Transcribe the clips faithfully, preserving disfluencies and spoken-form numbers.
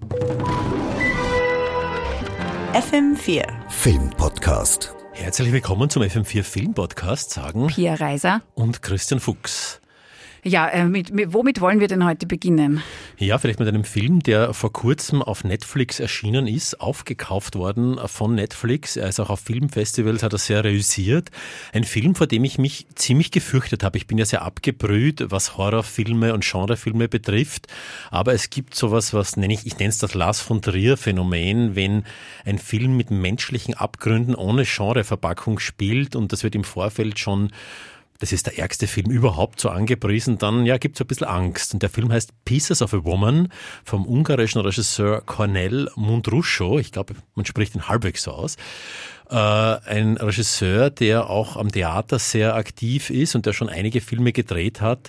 F M vier Filmpodcast. Herzlich willkommen zum F M vier Filmpodcast, sagen Pia Reiser und Christian Fuchs. Ja, äh, mit, mit, womit wollen wir denn heute beginnen? Ja, vielleicht mit einem Film, der vor kurzem auf Netflix erschienen ist, aufgekauft worden von Netflix. Er ist auch auf Filmfestivals, hat er sehr reüssiert. Ein Film, vor dem ich mich ziemlich gefürchtet habe. Ich bin ja sehr abgebrüht, was Horrorfilme und Genrefilme betrifft. Aber es gibt sowas, was nenne ich, ich nenne es das Lars von Trier-Phänomen, wenn ein Film mit menschlichen Abgründen ohne Genreverpackung spielt und das wird im Vorfeld schon, das ist der ärgste Film überhaupt, so angepriesen, dann ja, gibt es ein bisschen Angst. Und der Film heißt Pieces of a Woman vom ungarischen Regisseur Cornel Mundruczó. Ich glaube, man spricht ihn halbwegs so aus. Äh, ein Regisseur, der auch am Theater sehr aktiv ist und der schon einige Filme gedreht hat.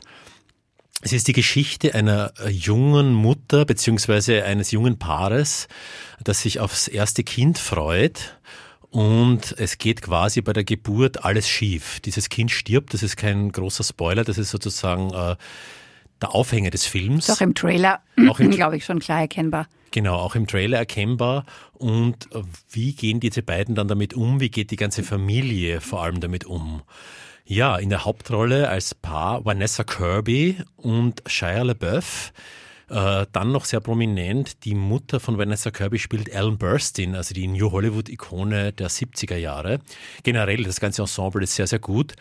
Es ist die Geschichte einer jungen Mutter beziehungsweise eines jungen Paares, das sich aufs erste Kind freut. Und es geht quasi bei der Geburt alles schief. Dieses Kind stirbt, das ist kein großer Spoiler, das ist sozusagen äh, der Aufhänger des Films. Ist auch im Trailer, glaube ich, schon klar erkennbar. Genau, auch im Trailer erkennbar. Und äh, wie gehen diese beiden dann damit um? Wie geht die ganze Familie vor allem damit um? Ja, in der Hauptrolle als Paar Vanessa Kirby und Shia LaBeouf. Äh, dann noch sehr prominent, die Mutter von Vanessa Kirby spielt Ellen Burstyn, also die New Hollywood-Ikone der siebziger Jahre. Generell, das ganze Ensemble ist sehr, sehr gut.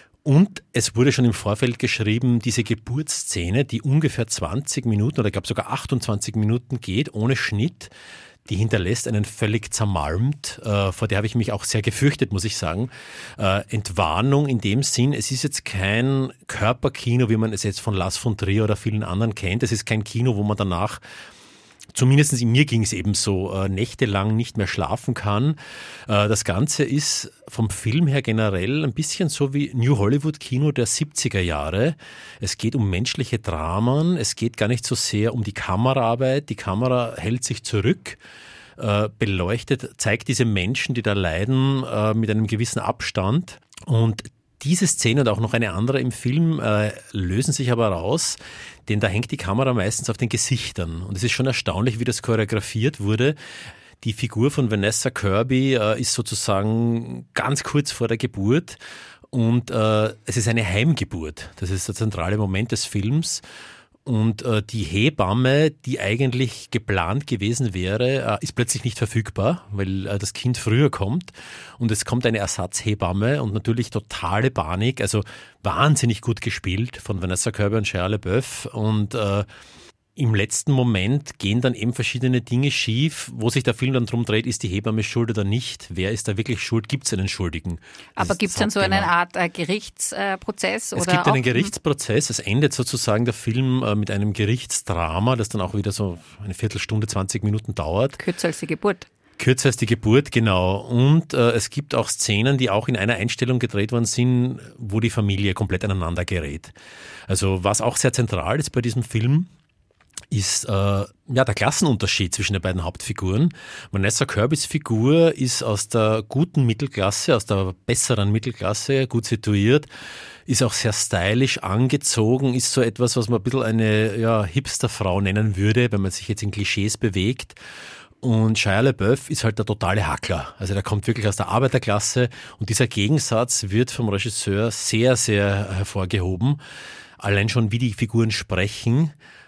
Und es wurde schon im Vorfeld geschrieben, diese Geburtsszene, die ungefähr zwanzig Minuten oder ich glaube sogar achtundzwanzig Minuten geht, ohne Schnitt, die hinterlässt einen völlig zermalmt, äh, vor der habe ich mich auch sehr gefürchtet, muss ich sagen. Äh, Entwarnung in dem Sinn, es ist jetzt kein Körperkino, wie man es jetzt von Lars von Trier oder vielen anderen kennt. Es ist kein Kino, wo man danach, zumindest in mir ging es eben so, äh, nächtelang nicht mehr schlafen kann. Äh, das Ganze ist vom Film her generell ein bisschen so wie New Hollywood Kino der siebziger Jahre. Es geht um menschliche Dramen, es geht gar nicht so sehr um die Kameraarbeit. Die Kamera hält sich zurück, äh, beleuchtet, zeigt diese Menschen, die da leiden, äh, mit einem gewissen Abstand. Und diese Szene und auch noch eine andere im Film äh, lösen sich aber raus, denn da hängt die Kamera meistens auf den Gesichtern. Und es ist schon erstaunlich, wie das choreografiert wurde. Die Figur von Vanessa Kirby äh, ist sozusagen ganz kurz vor der Geburt und äh, es ist eine Heimgeburt. Das ist der zentrale Moment des Films. Und äh, die Hebamme, die eigentlich geplant gewesen wäre, äh, ist plötzlich nicht verfügbar, weil äh, das Kind früher kommt. Und es kommt eine Ersatzhebamme und natürlich totale Panik. Also wahnsinnig gut gespielt von Vanessa Kirby und Shia LaBeouf. Und äh, im letzten Moment gehen dann eben verschiedene Dinge schief, wo sich der Film dann drum dreht, ist die Hebamme schuld oder nicht? Wer ist da wirklich schuld? Gibt es einen Schuldigen? Das Aber gibt es dann so eine Art äh, Gerichtsprozess? Es oder gibt einen Gerichtsprozess. Es endet sozusagen der Film äh, mit einem Gerichtsdrama, das dann auch wieder so eine Viertelstunde, zwanzig Minuten dauert. Kürzer als die Geburt. Kürzer als die Geburt, genau. Und äh, es gibt auch Szenen, die auch in einer Einstellung gedreht worden sind, wo die Familie komplett aneinander gerät. Also was auch sehr zentral ist bei diesem Film, ist äh, ja der Klassenunterschied zwischen den beiden Hauptfiguren. Vanessa Kirbys Figur ist aus der guten Mittelklasse, aus der besseren Mittelklasse, gut situiert, ist auch sehr stylisch angezogen, ist so etwas, was man ein bisschen eine ja, Hipsterfrau nennen würde, wenn man sich jetzt in Klischees bewegt. Und Shia LaBeouf ist halt der totale Hackler. Also der kommt wirklich aus der Arbeiterklasse und dieser Gegensatz wird vom Regisseur sehr, sehr hervorgehoben. Allein schon, wie die Figuren sprechen.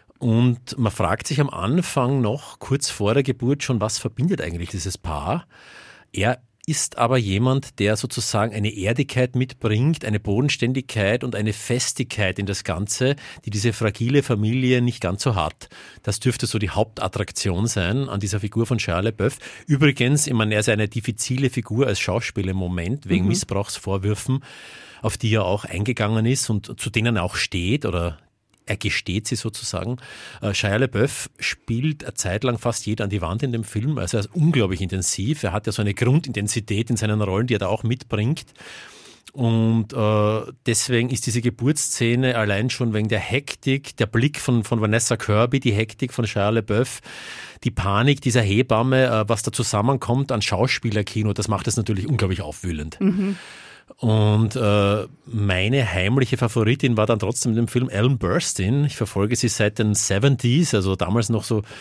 Und man fragt sich am Anfang noch, kurz vor der Geburt schon, was verbindet eigentlich dieses Paar? Er ist aber jemand, der sozusagen eine Erdigkeit mitbringt, eine Bodenständigkeit und eine Festigkeit in das Ganze, die diese fragile Familie nicht ganz so hat. Das dürfte so die Hauptattraktion sein an dieser Figur von Shia LaBeouf. Übrigens, ich meine, er ist eine diffizile Figur als Schauspieler im Moment, wegen mhm. Missbrauchsvorwürfen, auf die er auch eingegangen ist und zu denen er auch steht oder er gesteht sie sozusagen. Shia LaBeouf spielt eine Zeit lang fast jeder an die Wand in dem Film. Also er ist unglaublich intensiv. Er hat ja so eine Grundintensität in seinen Rollen, die er da auch mitbringt. Und äh, deswegen ist diese Geburtsszene allein schon wegen der Hektik, der Blick von, von Vanessa Kirby, die Hektik von Shia LaBeouf, die Panik dieser Hebamme, äh, was da zusammenkommt an Schauspielerkino, das macht es natürlich unglaublich aufwühlend. Mhm. Und äh, meine heimliche Favoritin war dann trotzdem in dem Film Ellen Burstyn. Ich verfolge sie seit den siebziger, also damals noch so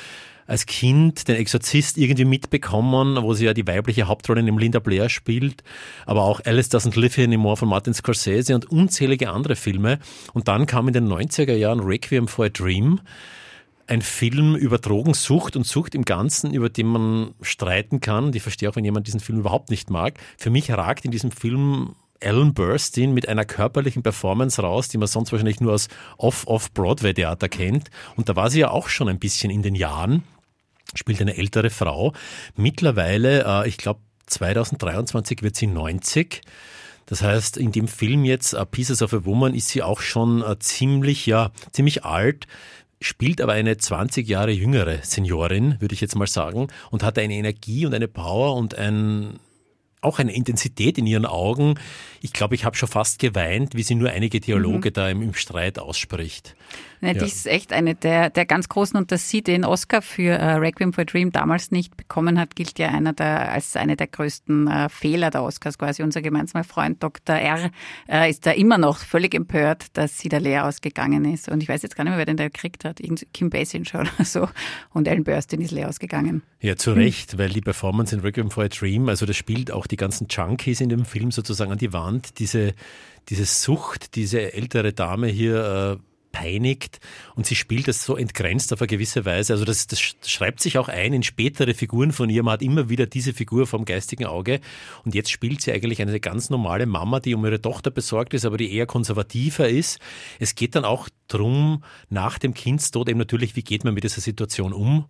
als Kind den Exorzist irgendwie mitbekommen, wo sie ja die weibliche Hauptrolle in dem Linda Blair spielt, aber auch Alice Doesn't Live Here Anymore von Martin Scorsese und unzählige andere Filme. Und dann kam in den neunziger Jahren Requiem for a Dream, ein Film über Drogensucht und Sucht im Ganzen, über den man streiten kann. Und ich verstehe auch, wenn jemand diesen Film überhaupt nicht mag. Für mich ragt in diesem Film Ellen Burstyn mit einer körperlichen Performance raus, die man sonst wahrscheinlich nur aus Off-Off-Broadway-Theater kennt. Und da war sie ja auch schon ein bisschen in den Jahren, spielt eine ältere Frau. Mittlerweile, äh, ich glaube zwanzig dreiundzwanzig wird sie neunzig. Das heißt, in dem Film jetzt, uh, Pieces of a Woman, ist sie auch schon uh, ziemlich, ja, ziemlich alt, spielt aber eine zwanzig Jahre jüngere Seniorin, würde ich jetzt mal sagen, und hat eine Energie und eine Power und ein... auch eine Intensität in ihren Augen. Ich glaube, ich habe schon fast geweint, wie sie nur einige Dialoge mhm. da im, im Streit ausspricht. Ja, die ja. ist echt eine der, der ganz großen, und dass sie den Oscar für uh, Requiem for a Dream damals nicht bekommen hat, gilt ja einer der, als einer der größten uh, Fehler der Oscars. Quasi unser gemeinsamer Freund Doktor R. Uh, ist da immer noch völlig empört, dass sie da leer ausgegangen ist. Und ich weiß jetzt gar nicht mehr, wer den da gekriegt hat. Irgend Kim Basinger oder so. Und Ellen Burstyn ist leer ausgegangen. Ja, zu Recht, mhm. weil die Performance in Requiem for a Dream, also das spielt auch die ganzen Junkies in dem Film sozusagen an die Wand. Diese, diese Sucht, diese ältere Dame hier äh, peinigt, und sie spielt das so entgrenzt auf eine gewisse Weise. Also das, das schreibt sich auch ein in spätere Figuren von ihr. Man hat immer wieder diese Figur vom geistigen Auge, und jetzt spielt sie eigentlich eine ganz normale Mama, die um ihre Tochter besorgt ist, aber die eher konservativer ist. Es geht dann auch drum, nach dem Kindstod eben natürlich, wie geht man mit dieser Situation um?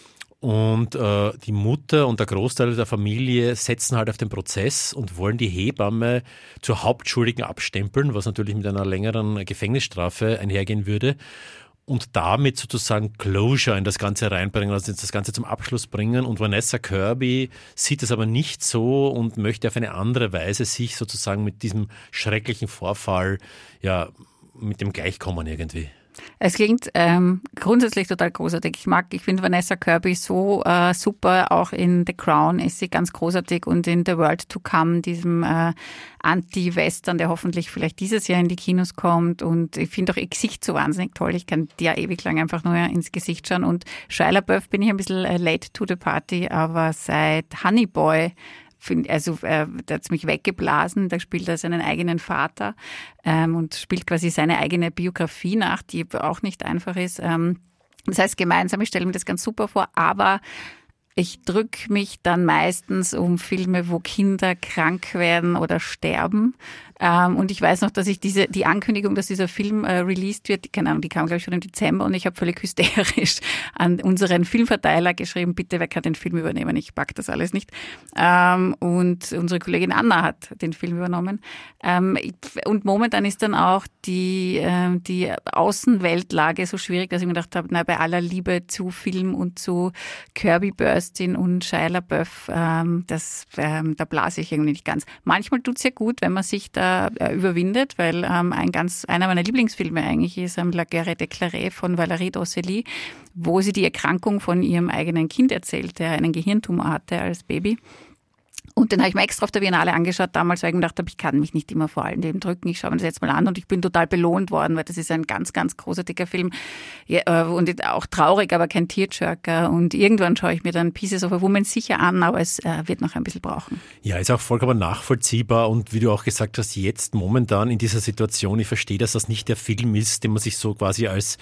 Und äh, die Mutter und der Großteil der Familie setzen halt auf den Prozess und wollen die Hebamme zur Hauptschuldigen abstempeln, was natürlich mit einer längeren Gefängnisstrafe einhergehen würde. Und damit sozusagen Closure in das Ganze reinbringen, also das Ganze zum Abschluss bringen. Und Vanessa Kirby sieht es aber nicht so und möchte auf eine andere Weise sich sozusagen mit diesem schrecklichen Vorfall, ja, mit dem gleichkommen irgendwie. Es klingt ähm, grundsätzlich total großartig. Ich mag, ich finde Vanessa Kirby so äh, super. Auch in The Crown ist sie ganz großartig, und in The World to Come, diesem äh, Anti-Western, der hoffentlich vielleicht dieses Jahr in die Kinos kommt. Und ich finde auch ihr Gesicht so wahnsinnig toll. Ich kann dir ewig lang einfach nur ins Gesicht schauen. Und Shia LaBeouf bin ich ein bisschen late to the party, aber seit Honey Boy, also äh, der hat mich weggeblasen, da spielt er seinen eigenen Vater ähm, und spielt quasi seine eigene Biografie nach, die auch nicht einfach ist. Ähm, das heißt gemeinsam, ich stelle mir das ganz super vor, aber ich drücke mich dann meistens um Filme, wo Kinder krank werden oder sterben. Ähm, und ich weiß noch, dass ich diese die Ankündigung, dass dieser Film äh, released wird, die, keine Ahnung, die kam, glaube ich, schon im Dezember, und ich habe völlig hysterisch an unseren Filmverteiler geschrieben, bitte, wer kann den Film übernehmen? Ich pack das alles nicht. Ähm, und unsere Kollegin Anna hat den Film übernommen. Ähm, und momentan ist dann auch die, äh, die Außenweltlage so schwierig, dass ich mir gedacht habe, na, bei aller Liebe zu Film und zu Kirby Burstyn und Shia LaBeouf, ähm, das, ähm, da blase ich irgendwie nicht ganz. Manchmal tut's ja gut, wenn man sich da überwindet, weil ähm, ein ganz einer meiner Lieblingsfilme eigentlich ist ähm, La Guerre déclarée von Valérie Docely, wo sie die Erkrankung von ihrem eigenen Kind erzählt, der einen Gehirntumor hatte als Baby. Und den habe ich mir extra auf der Biennale angeschaut damals, weil ich mir gedacht habe, ich kann mich nicht immer vor allem dem drücken. Ich schaue mir das jetzt mal an, und ich bin total belohnt worden, weil das ist ein ganz, ganz großartiger Film. Ja, und auch traurig, aber kein Tearjerker. Und irgendwann schaue ich mir dann Pieces of a Woman sicher an, aber es äh, wird noch ein bisschen brauchen. Ja, ist auch vollkommen nachvollziehbar. Und wie du auch gesagt hast, jetzt momentan in dieser Situation, ich verstehe, dass das nicht der Film ist, den man sich so quasi als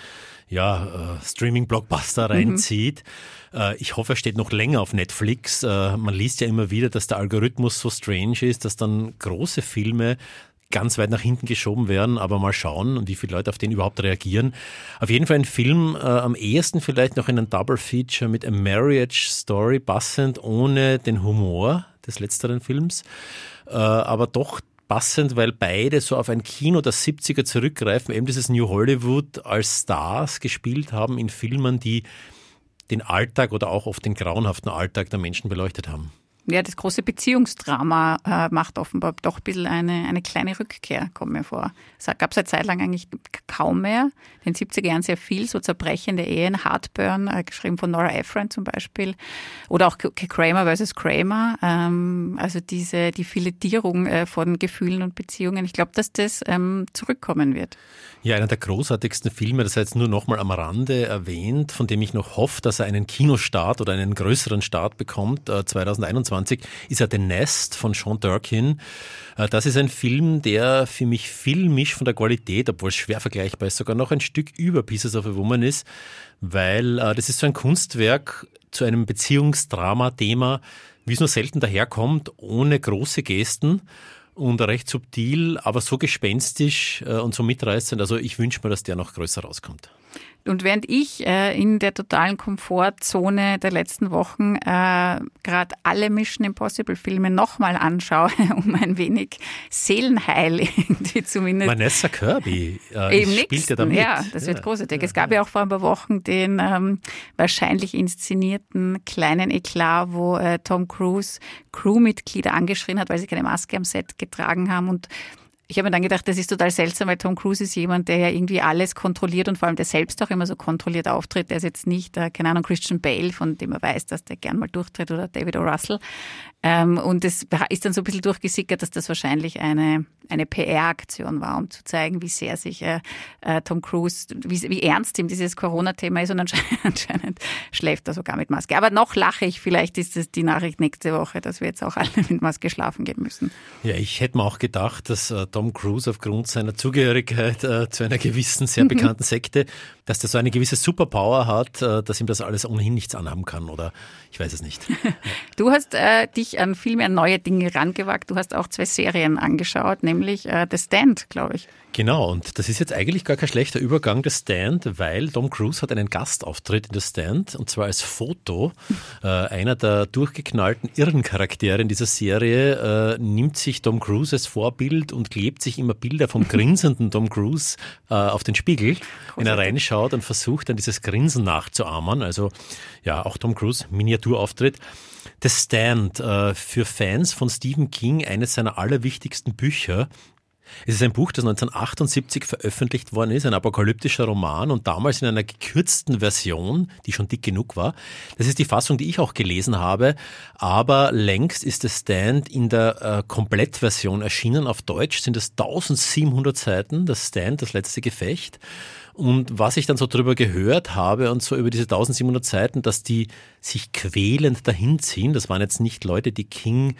ja, äh, Streaming-Blockbuster reinzieht. Mhm. Äh, ich hoffe, er steht noch länger auf Netflix. Äh, man liest ja immer wieder, dass der Algorithmus so strange ist, dass dann große Filme ganz weit nach hinten geschoben werden, aber mal schauen, wie viele Leute auf den überhaupt reagieren. Auf jeden Fall ein Film, äh, am ehesten vielleicht noch in ein Double Feature mit A Marriage Story passend, ohne den Humor des letzteren Films, äh, aber doch passend, weil beide so auf ein Kino der siebziger zurückgreifen, eben dieses New Hollywood als Stars gespielt haben in Filmen, die den Alltag oder auch oft den grauenhaften Alltag der Menschen beleuchtet haben. Ja, das große Beziehungsdrama äh, macht offenbar doch ein bisschen eine, eine kleine Rückkehr, kommt mir vor. Es gab es eine Zeit lang eigentlich kaum mehr. In den siebziger Jahren sehr viel, so zerbrechende Ehen, Heartburn, äh, geschrieben von Nora Ephron zum Beispiel. Oder auch Kramer versus Kramer. Ähm, also diese, die Filetierung äh, von Gefühlen und Beziehungen. Ich glaube, dass das ähm, zurückkommen wird. Ja, einer der großartigsten Filme, das sei jetzt nur noch mal am Rande erwähnt, von dem ich noch hoffe, dass er einen Kinostart oder einen größeren Start bekommt, äh, zwanzig einundzwanzig, ist ja The Nest von Sean Durkin. Äh, das ist ein Film, der für mich filmisch von der Qualität, obwohl es schwer vergleichbar ist, sogar noch ein Stück über Pieces of a Woman ist, weil äh, das ist so ein Kunstwerk zu einem Beziehungsdrama-Thema, wie es nur selten daherkommt, ohne große Gesten. Und recht subtil, aber so gespenstisch äh, und so mitreißend. Also ich wünsche mir, dass der noch größer rauskommt. Und während ich äh, in der totalen Komfortzone der letzten Wochen äh, gerade alle Mission Impossible Filme nochmal anschaue, um ein wenig Seelenheil irgendwie zumindest. Vanessa Kirby äh, Im spielt nächsten, ja damit. Ja, das wird ja. großartig. Ja, es gab ja. ja auch vor ein paar Wochen den ähm, wahrscheinlich inszenierten kleinen Eklat, wo äh, Tom Cruise Crewmitglieder angeschrien hat, weil sie keine Maske am Set getragen haben. Und ich habe mir dann gedacht, das ist total seltsam, weil Tom Cruise ist jemand, der ja irgendwie alles kontrolliert und vor allem der selbst auch immer so kontrolliert auftritt. Der ist jetzt nicht, äh, keine Ahnung, Christian Bale, von dem er weiß, dass der gern mal durchtritt, oder David O. Russell. Ähm, und es ist dann so ein bisschen durchgesickert, dass das wahrscheinlich eine, eine P R-Aktion war, um zu zeigen, wie sehr sich äh, äh, Tom Cruise, wie, wie ernst ihm dieses Corona-Thema ist, und anscheinend, anscheinend schläft er sogar mit Maske. Aber noch lache ich, vielleicht ist es die Nachricht nächste Woche, dass wir jetzt auch alle mit Maske schlafen gehen müssen. Ja, ich hätte mir auch gedacht, dass äh, Tom Cruise aufgrund seiner Zugehörigkeit äh, zu einer gewissen, sehr bekannten Sekte, dass der so eine gewisse Superpower hat, äh, dass ihm das alles ohnehin nichts anhaben kann, oder ich weiß es nicht. Du hast äh, dich an viel mehr neue Dinge rangewagt. Du hast auch zwei Serien angeschaut, nämlich äh, The Stand, glaube ich. Genau, und das ist jetzt eigentlich gar kein schlechter Übergang, The Stand, weil Tom Cruise hat einen Gastauftritt in The Stand, und zwar als Foto. Äh, einer der durchgeknallten irren Charaktere in dieser Serie äh, nimmt sich Tom Cruise als Vorbild und klebt sich immer Bilder vom grinsenden Tom Cruise äh, auf den Spiegel, wenn er reinschaut, und versucht dann dieses Grinsen nachzuahmen. Also ja, auch Tom Cruise, Miniaturauftritt. The Stand, äh, für Fans von Stephen King, eines seiner allerwichtigsten Bücher. Es ist ein Buch, das neunzehnhundertachtundsiebzig veröffentlicht worden ist, ein apokalyptischer Roman, und damals in einer gekürzten Version, die schon dick genug war. Das ist die Fassung, die ich auch gelesen habe, aber längst ist The Stand in der äh, Komplettversion erschienen. Auf Deutsch sind es eintausendsiebenhundert Seiten, The Stand, das letzte Gefecht. Und was ich dann so drüber gehört habe und so über diese eintausendsiebenhundert Seiten, dass die sich quälend dahinziehen, das waren jetzt nicht Leute, die King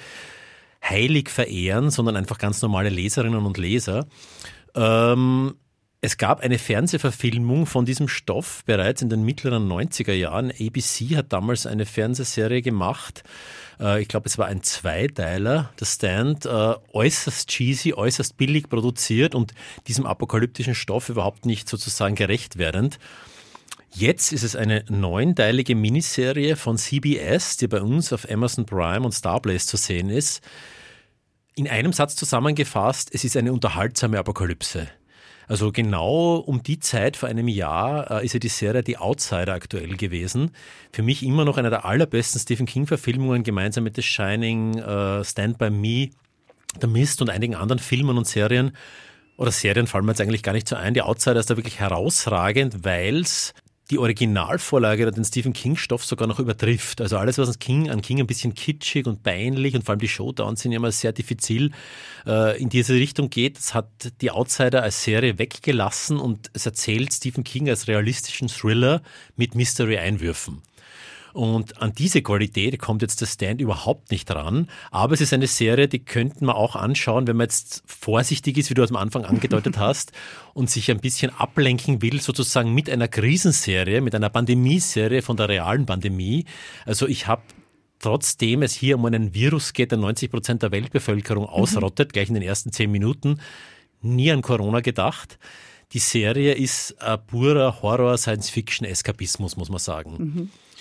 heilig verehren, sondern einfach ganz normale Leserinnen und Leser. Ähm, es gab eine Fernsehverfilmung von diesem Stoff bereits in den mittleren neunziger Jahren. A B C hat damals eine Fernsehserie gemacht. Äh, ich glaube, es war ein Zweiteiler, The Stand, äh, äußerst cheesy, äußerst billig produziert und diesem apokalyptischen Stoff überhaupt nicht sozusagen gerecht werdend. Jetzt ist es eine neunteilige Miniserie von C B S, die bei uns auf Amazon Prime und Starblaze zu sehen ist. In einem Satz zusammengefasst, es ist eine unterhaltsame Apokalypse. Also genau um die Zeit vor einem Jahr äh, ist ja die Serie The Outsider aktuell gewesen. Für mich immer noch eine der allerbesten Stephen King-Verfilmungen, gemeinsam mit The Shining, äh, Stand By Me, The Mist und einigen anderen Filmen und Serien. Oder Serien fallen mir jetzt eigentlich gar nicht so ein. The Outsider ist da wirklich herausragend, weil es die Originalvorlage oder den Stephen King-Stoff sogar noch übertrifft. Also alles, was an King, an King ein bisschen kitschig und peinlich und vor allem die Showdowns sind ja immer sehr diffizil äh, in diese Richtung geht, das hat die Outsider als Serie weggelassen und es erzählt Stephen King als realistischen Thriller mit Mystery-Einwürfen. Und an diese Qualität kommt jetzt der Stand überhaupt nicht ran. Aber es ist eine Serie, die könnten wir auch anschauen, wenn man jetzt vorsichtig ist, wie du am Anfang angedeutet hast, und sich ein bisschen ablenken will, sozusagen mit einer Krisenserie, mit einer Pandemieserie von der realen Pandemie. Also ich habe, trotzdem es hier um einen Virus geht, der neunzig Prozent der Weltbevölkerung ausrottet, mhm. gleich in den ersten zehn Minuten, nie an Corona gedacht. Die Serie ist ein purer Horror-Science-Fiction-Eskapismus, muss man sagen. Mhm.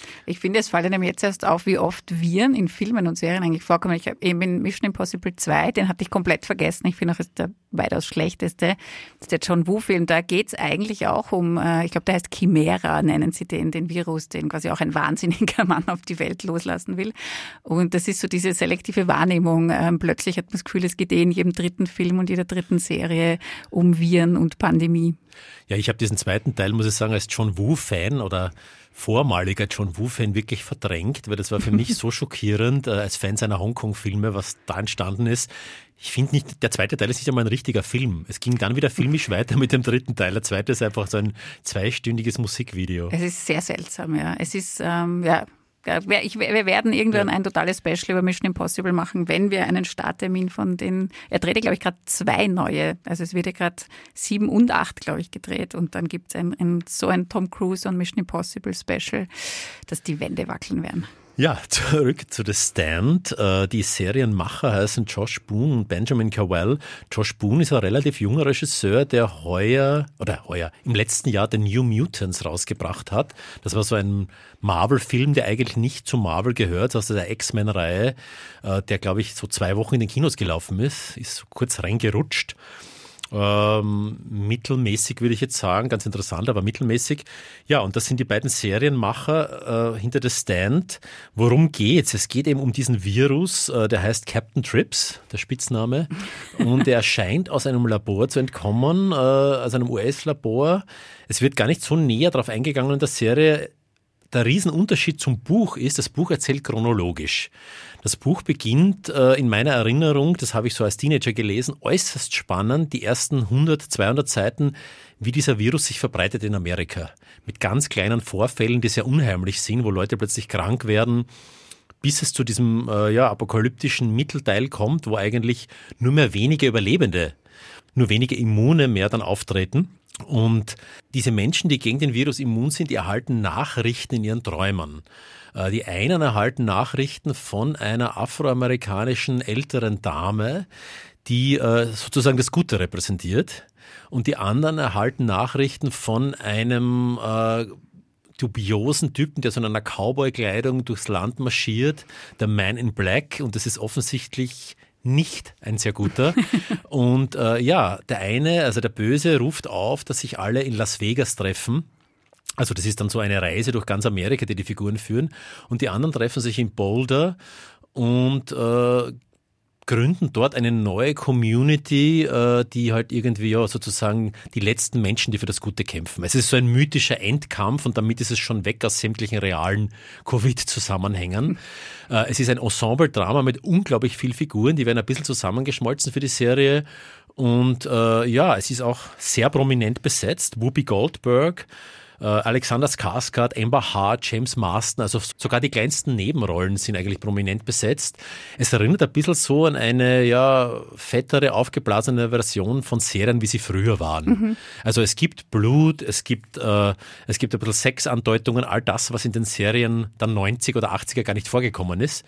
Ich finde, es fällt einem jetzt erst auf, wie oft Viren in Filmen und Serien eigentlich vorkommen. Ich habe eben in Mission Impossible zwei, den hatte ich komplett vergessen. Ich finde auch, ist der weitaus schlechteste. Das ist der John Woo-Film. Da geht es eigentlich auch um, äh, ich glaube, der heißt Chimera, nennen sie den, den Virus, den quasi auch ein wahnsinniger Mann auf die Welt loslassen will. Und das ist so diese selektive Wahrnehmung. Ähm, plötzlich hat man das Gefühl, es geht eh in jedem dritten Film und jeder dritten Serie um Viren und Pandemie. Ja, ich habe diesen zweiten Teil, muss ich sagen, als John Woo-Fan oder vormaliger John Woo-Fan wirklich verdrängt, weil das war für mich so schockierend äh, als Fan seiner Hongkong-Filme, was da entstanden ist. Ich finde nicht, der zweite Teil ist nicht einmal ein richtiger Film. Es ging dann wieder filmisch weiter mit dem dritten Teil. Der zweite ist einfach so ein zweistündiges Musikvideo. Es ist sehr seltsam, ja. Es ist, ähm, ja... Ich, wir werden irgendwann ja. ein totales Special über Mission Impossible machen, wenn wir einen Starttermin von den, er dreht ja, glaube ich, gerade zwei neue, also es wird ja gerade sieben und acht, glaube ich, gedreht und dann gibt es ein, ein, so ein Tom Cruise und Mission Impossible Special, dass die Wände wackeln werden. Ja, zurück zu The Stand. Die Serienmacher heißen Josh Boone und Benjamin Cowell. Josh Boone ist ein relativ junger Regisseur, der heuer, oder heuer, im letzten Jahr den New Mutants rausgebracht hat. Das war so ein Marvel-Film, der eigentlich nicht zu Marvel gehört, aus der X-Men-Reihe, der, glaube ich, so zwei Wochen in den Kinos gelaufen ist, ist so kurz reingerutscht. Ähm, mittelmäßig würde ich jetzt sagen, ganz interessant, aber mittelmäßig. Ja, und das sind die beiden Serienmacher äh, hinter The Stand. Worum geht's? Es geht eben um diesen Virus, äh, der heißt Captain Trips, der Spitzname, und er scheint aus einem Labor zu entkommen, äh, aus einem U S-Labor. Es wird gar nicht so näher darauf eingegangen in der Serie. Der Riesenunterschied zum Buch ist, das Buch erzählt chronologisch. Das Buch beginnt äh, in meiner Erinnerung, das habe ich so als Teenager gelesen, äußerst spannend, die ersten hundert, zweihundert Seiten, wie dieser Virus sich verbreitet in Amerika. Mit ganz kleinen Vorfällen, die sehr unheimlich sind, wo Leute plötzlich krank werden, bis es zu diesem äh, ja, apokalyptischen Mittelteil kommt, wo eigentlich nur mehr wenige Überlebende, nur wenige Immune mehr dann auftreten. Und diese Menschen, die gegen den Virus immun sind, die erhalten Nachrichten in ihren Träumen. Die einen erhalten Nachrichten von einer afroamerikanischen älteren Dame, die sozusagen das Gute repräsentiert. Und die anderen erhalten Nachrichten von einem äh, dubiosen Typen, der so in einer Cowboy-Kleidung durchs Land marschiert, der Man in Black. Und das ist offensichtlich nicht ein sehr guter. Und äh, ja, der eine, also der Böse, ruft auf, dass sich alle in Las Vegas treffen. Also das ist dann so eine Reise durch ganz Amerika, die die Figuren führen. Und die anderen treffen sich in Boulder und äh, gründen dort eine neue Community, äh, die halt irgendwie ja sozusagen die letzten Menschen, die für das Gute kämpfen. Es ist so ein mythischer Endkampf und damit ist es schon weg aus sämtlichen realen Covid-Zusammenhängen. Äh, es ist ein Ensemble-Drama mit unglaublich vielen Figuren, die werden ein bisschen zusammengeschmolzen für die Serie. Und äh, ja, es ist auch sehr prominent besetzt. Whoopi Goldberg, äh, Alexander Skarsgård, Amber Hart, James Marsden, also sogar die kleinsten Nebenrollen sind eigentlich prominent besetzt. Es erinnert ein bisschen so an eine ja fettere, aufgeblasene Version von Serien, wie sie früher waren. Mhm. Also es gibt Blut, es gibt äh, es gibt ein bisschen Sexandeutungen, all das, was in den Serien der neunziger oder achtziger gar nicht vorgekommen ist.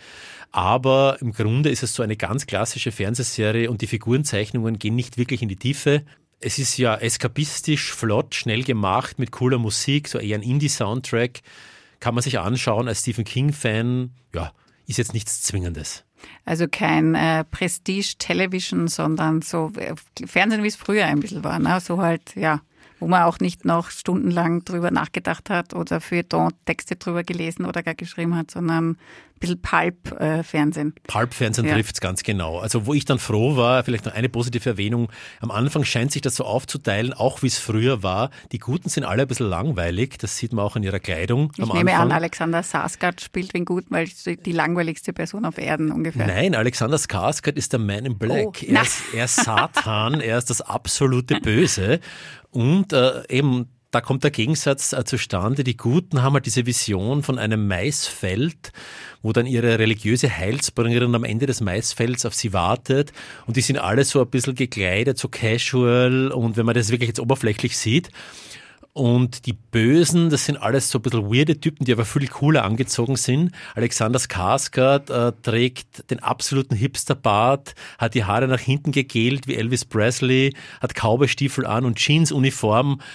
Aber im Grunde ist es so eine ganz klassische Fernsehserie und die Figurenzeichnungen gehen nicht wirklich in die Tiefe. Es ist ja eskapistisch, flott, schnell gemacht, mit cooler Musik, so eher ein Indie-Soundtrack. Kann man sich anschauen als Stephen King-Fan. Ja, ist jetzt nichts Zwingendes. Also kein äh, Prestige-Television, sondern so äh, Fernsehen, wie es früher ein bisschen war. Ne? So halt, ja, wo man auch nicht noch stundenlang drüber nachgedacht hat oder Feuilleton-Texte drüber gelesen oder gar geschrieben hat, sondern ein bisschen Pulp-Fernsehen. Pulp-Fernsehen ja. trifft es ganz genau. Also wo ich dann froh war, vielleicht noch eine positive Erwähnung, am Anfang scheint sich das so aufzuteilen, auch wie es früher war. Die Guten sind alle ein bisschen langweilig, das sieht man auch in ihrer Kleidung ich am nehme Anfang. an, Alexander Skarsgård spielt den Guten, weil die langweiligste Person auf Erden ungefähr. Nein, Alexander Skarsgård ist der Man in Black. Oh, er, ist, er ist Satan, er ist das absolute Böse. Und äh, eben, da kommt der Gegensatz äh, zustande. Die Guten haben halt diese Vision von einem Maisfeld, wo dann ihre religiöse Heilsbringerin am Ende des Maisfelds auf sie wartet. Und die sind alle so ein bisschen gekleidet, so casual. Und wenn man das wirklich jetzt oberflächlich sieht. Und die Bösen, das sind alles so ein bisschen weirde Typen, die aber viel cooler angezogen sind. Alexander Skarsgård äh, trägt den absoluten Hipsterbart, hat die Haare nach hinten gegelt wie Elvis Presley, hat Cowboystiefel an und Jeansuniform.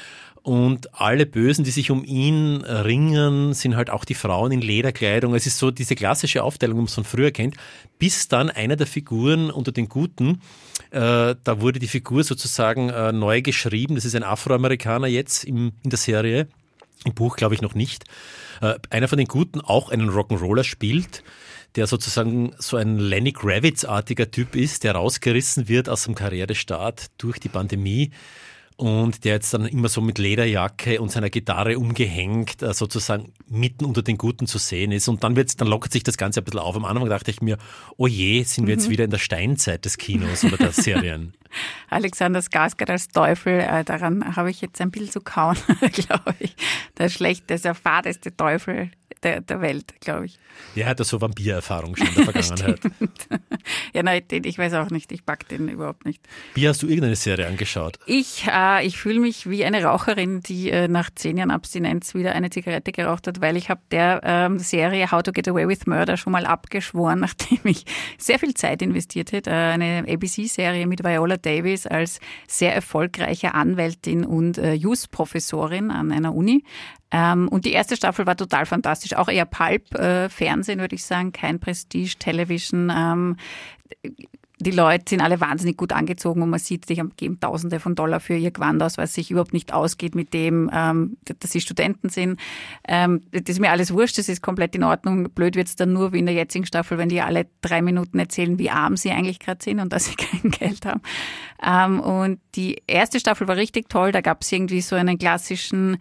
und alle Bösen, die sich um ihn ringen, sind halt auch die Frauen in Lederkleidung. Es ist so diese klassische Aufteilung, wie man es von früher kennt, bis dann einer der Figuren unter den Guten, äh, da wurde die Figur sozusagen äh, neu geschrieben, das ist ein Afroamerikaner jetzt im, in der Serie, im Buch glaube ich noch nicht, äh, einer von den Guten auch einen Rock'n'Roller spielt, der sozusagen so ein Lenny Kravitz-artiger Typ ist, der rausgerissen wird aus dem Karrierestart durch die Pandemie und der jetzt dann immer so mit Lederjacke und seiner Gitarre umgehängt äh, sozusagen mitten unter den Guten zu sehen ist. Und dann wird's, dann lockert sich das Ganze ein bisschen auf. Am Anfang dachte ich mir, oh je, sind wir mhm. jetzt wieder in der Steinzeit des Kinos oder der Serien. Alexander Skarsgård als Teufel, äh, daran habe ich jetzt ein bisschen zu kauen, glaube ich. Der schlechteste, der fadeste Teufel der, der Welt, glaube ich. Ja, er hat ja so Vampirerfahrung schon in der Vergangenheit. Ja, nein, ich weiß auch nicht, ich pack den überhaupt nicht. Wie hast du irgendeine Serie angeschaut? Ich, äh, ich fühle mich wie eine Raucherin, die äh, nach zehn Jahren Abstinenz wieder eine Zigarette geraucht hat, weil ich habe der ähm, Serie How to Get Away with Murder schon mal abgeschworen, nachdem ich sehr viel Zeit investiert hätte. Äh, eine A B C-Serie mit Viola Davis als sehr erfolgreiche Anwältin und äh, Jus-Professorin an einer Uni. Ähm, und die erste Staffel war total fantastisch, auch eher Pulp-Fernsehen, äh, würde ich sagen, kein Prestige-Television. Ähm, die Leute sind alle wahnsinnig gut angezogen und man sieht, die geben Tausende von Dollar für ihr Gewand aus, was sich überhaupt nicht ausgeht mit dem, ähm, dass sie Studenten sind. Ähm, das ist mir alles wurscht, das ist komplett in Ordnung. Blöd wird's dann nur wie in der jetzigen Staffel, wenn die alle drei Minuten erzählen, wie arm sie eigentlich gerade sind und dass sie kein Geld haben. Ähm, und die erste Staffel war richtig toll, da gab's irgendwie so einen klassischen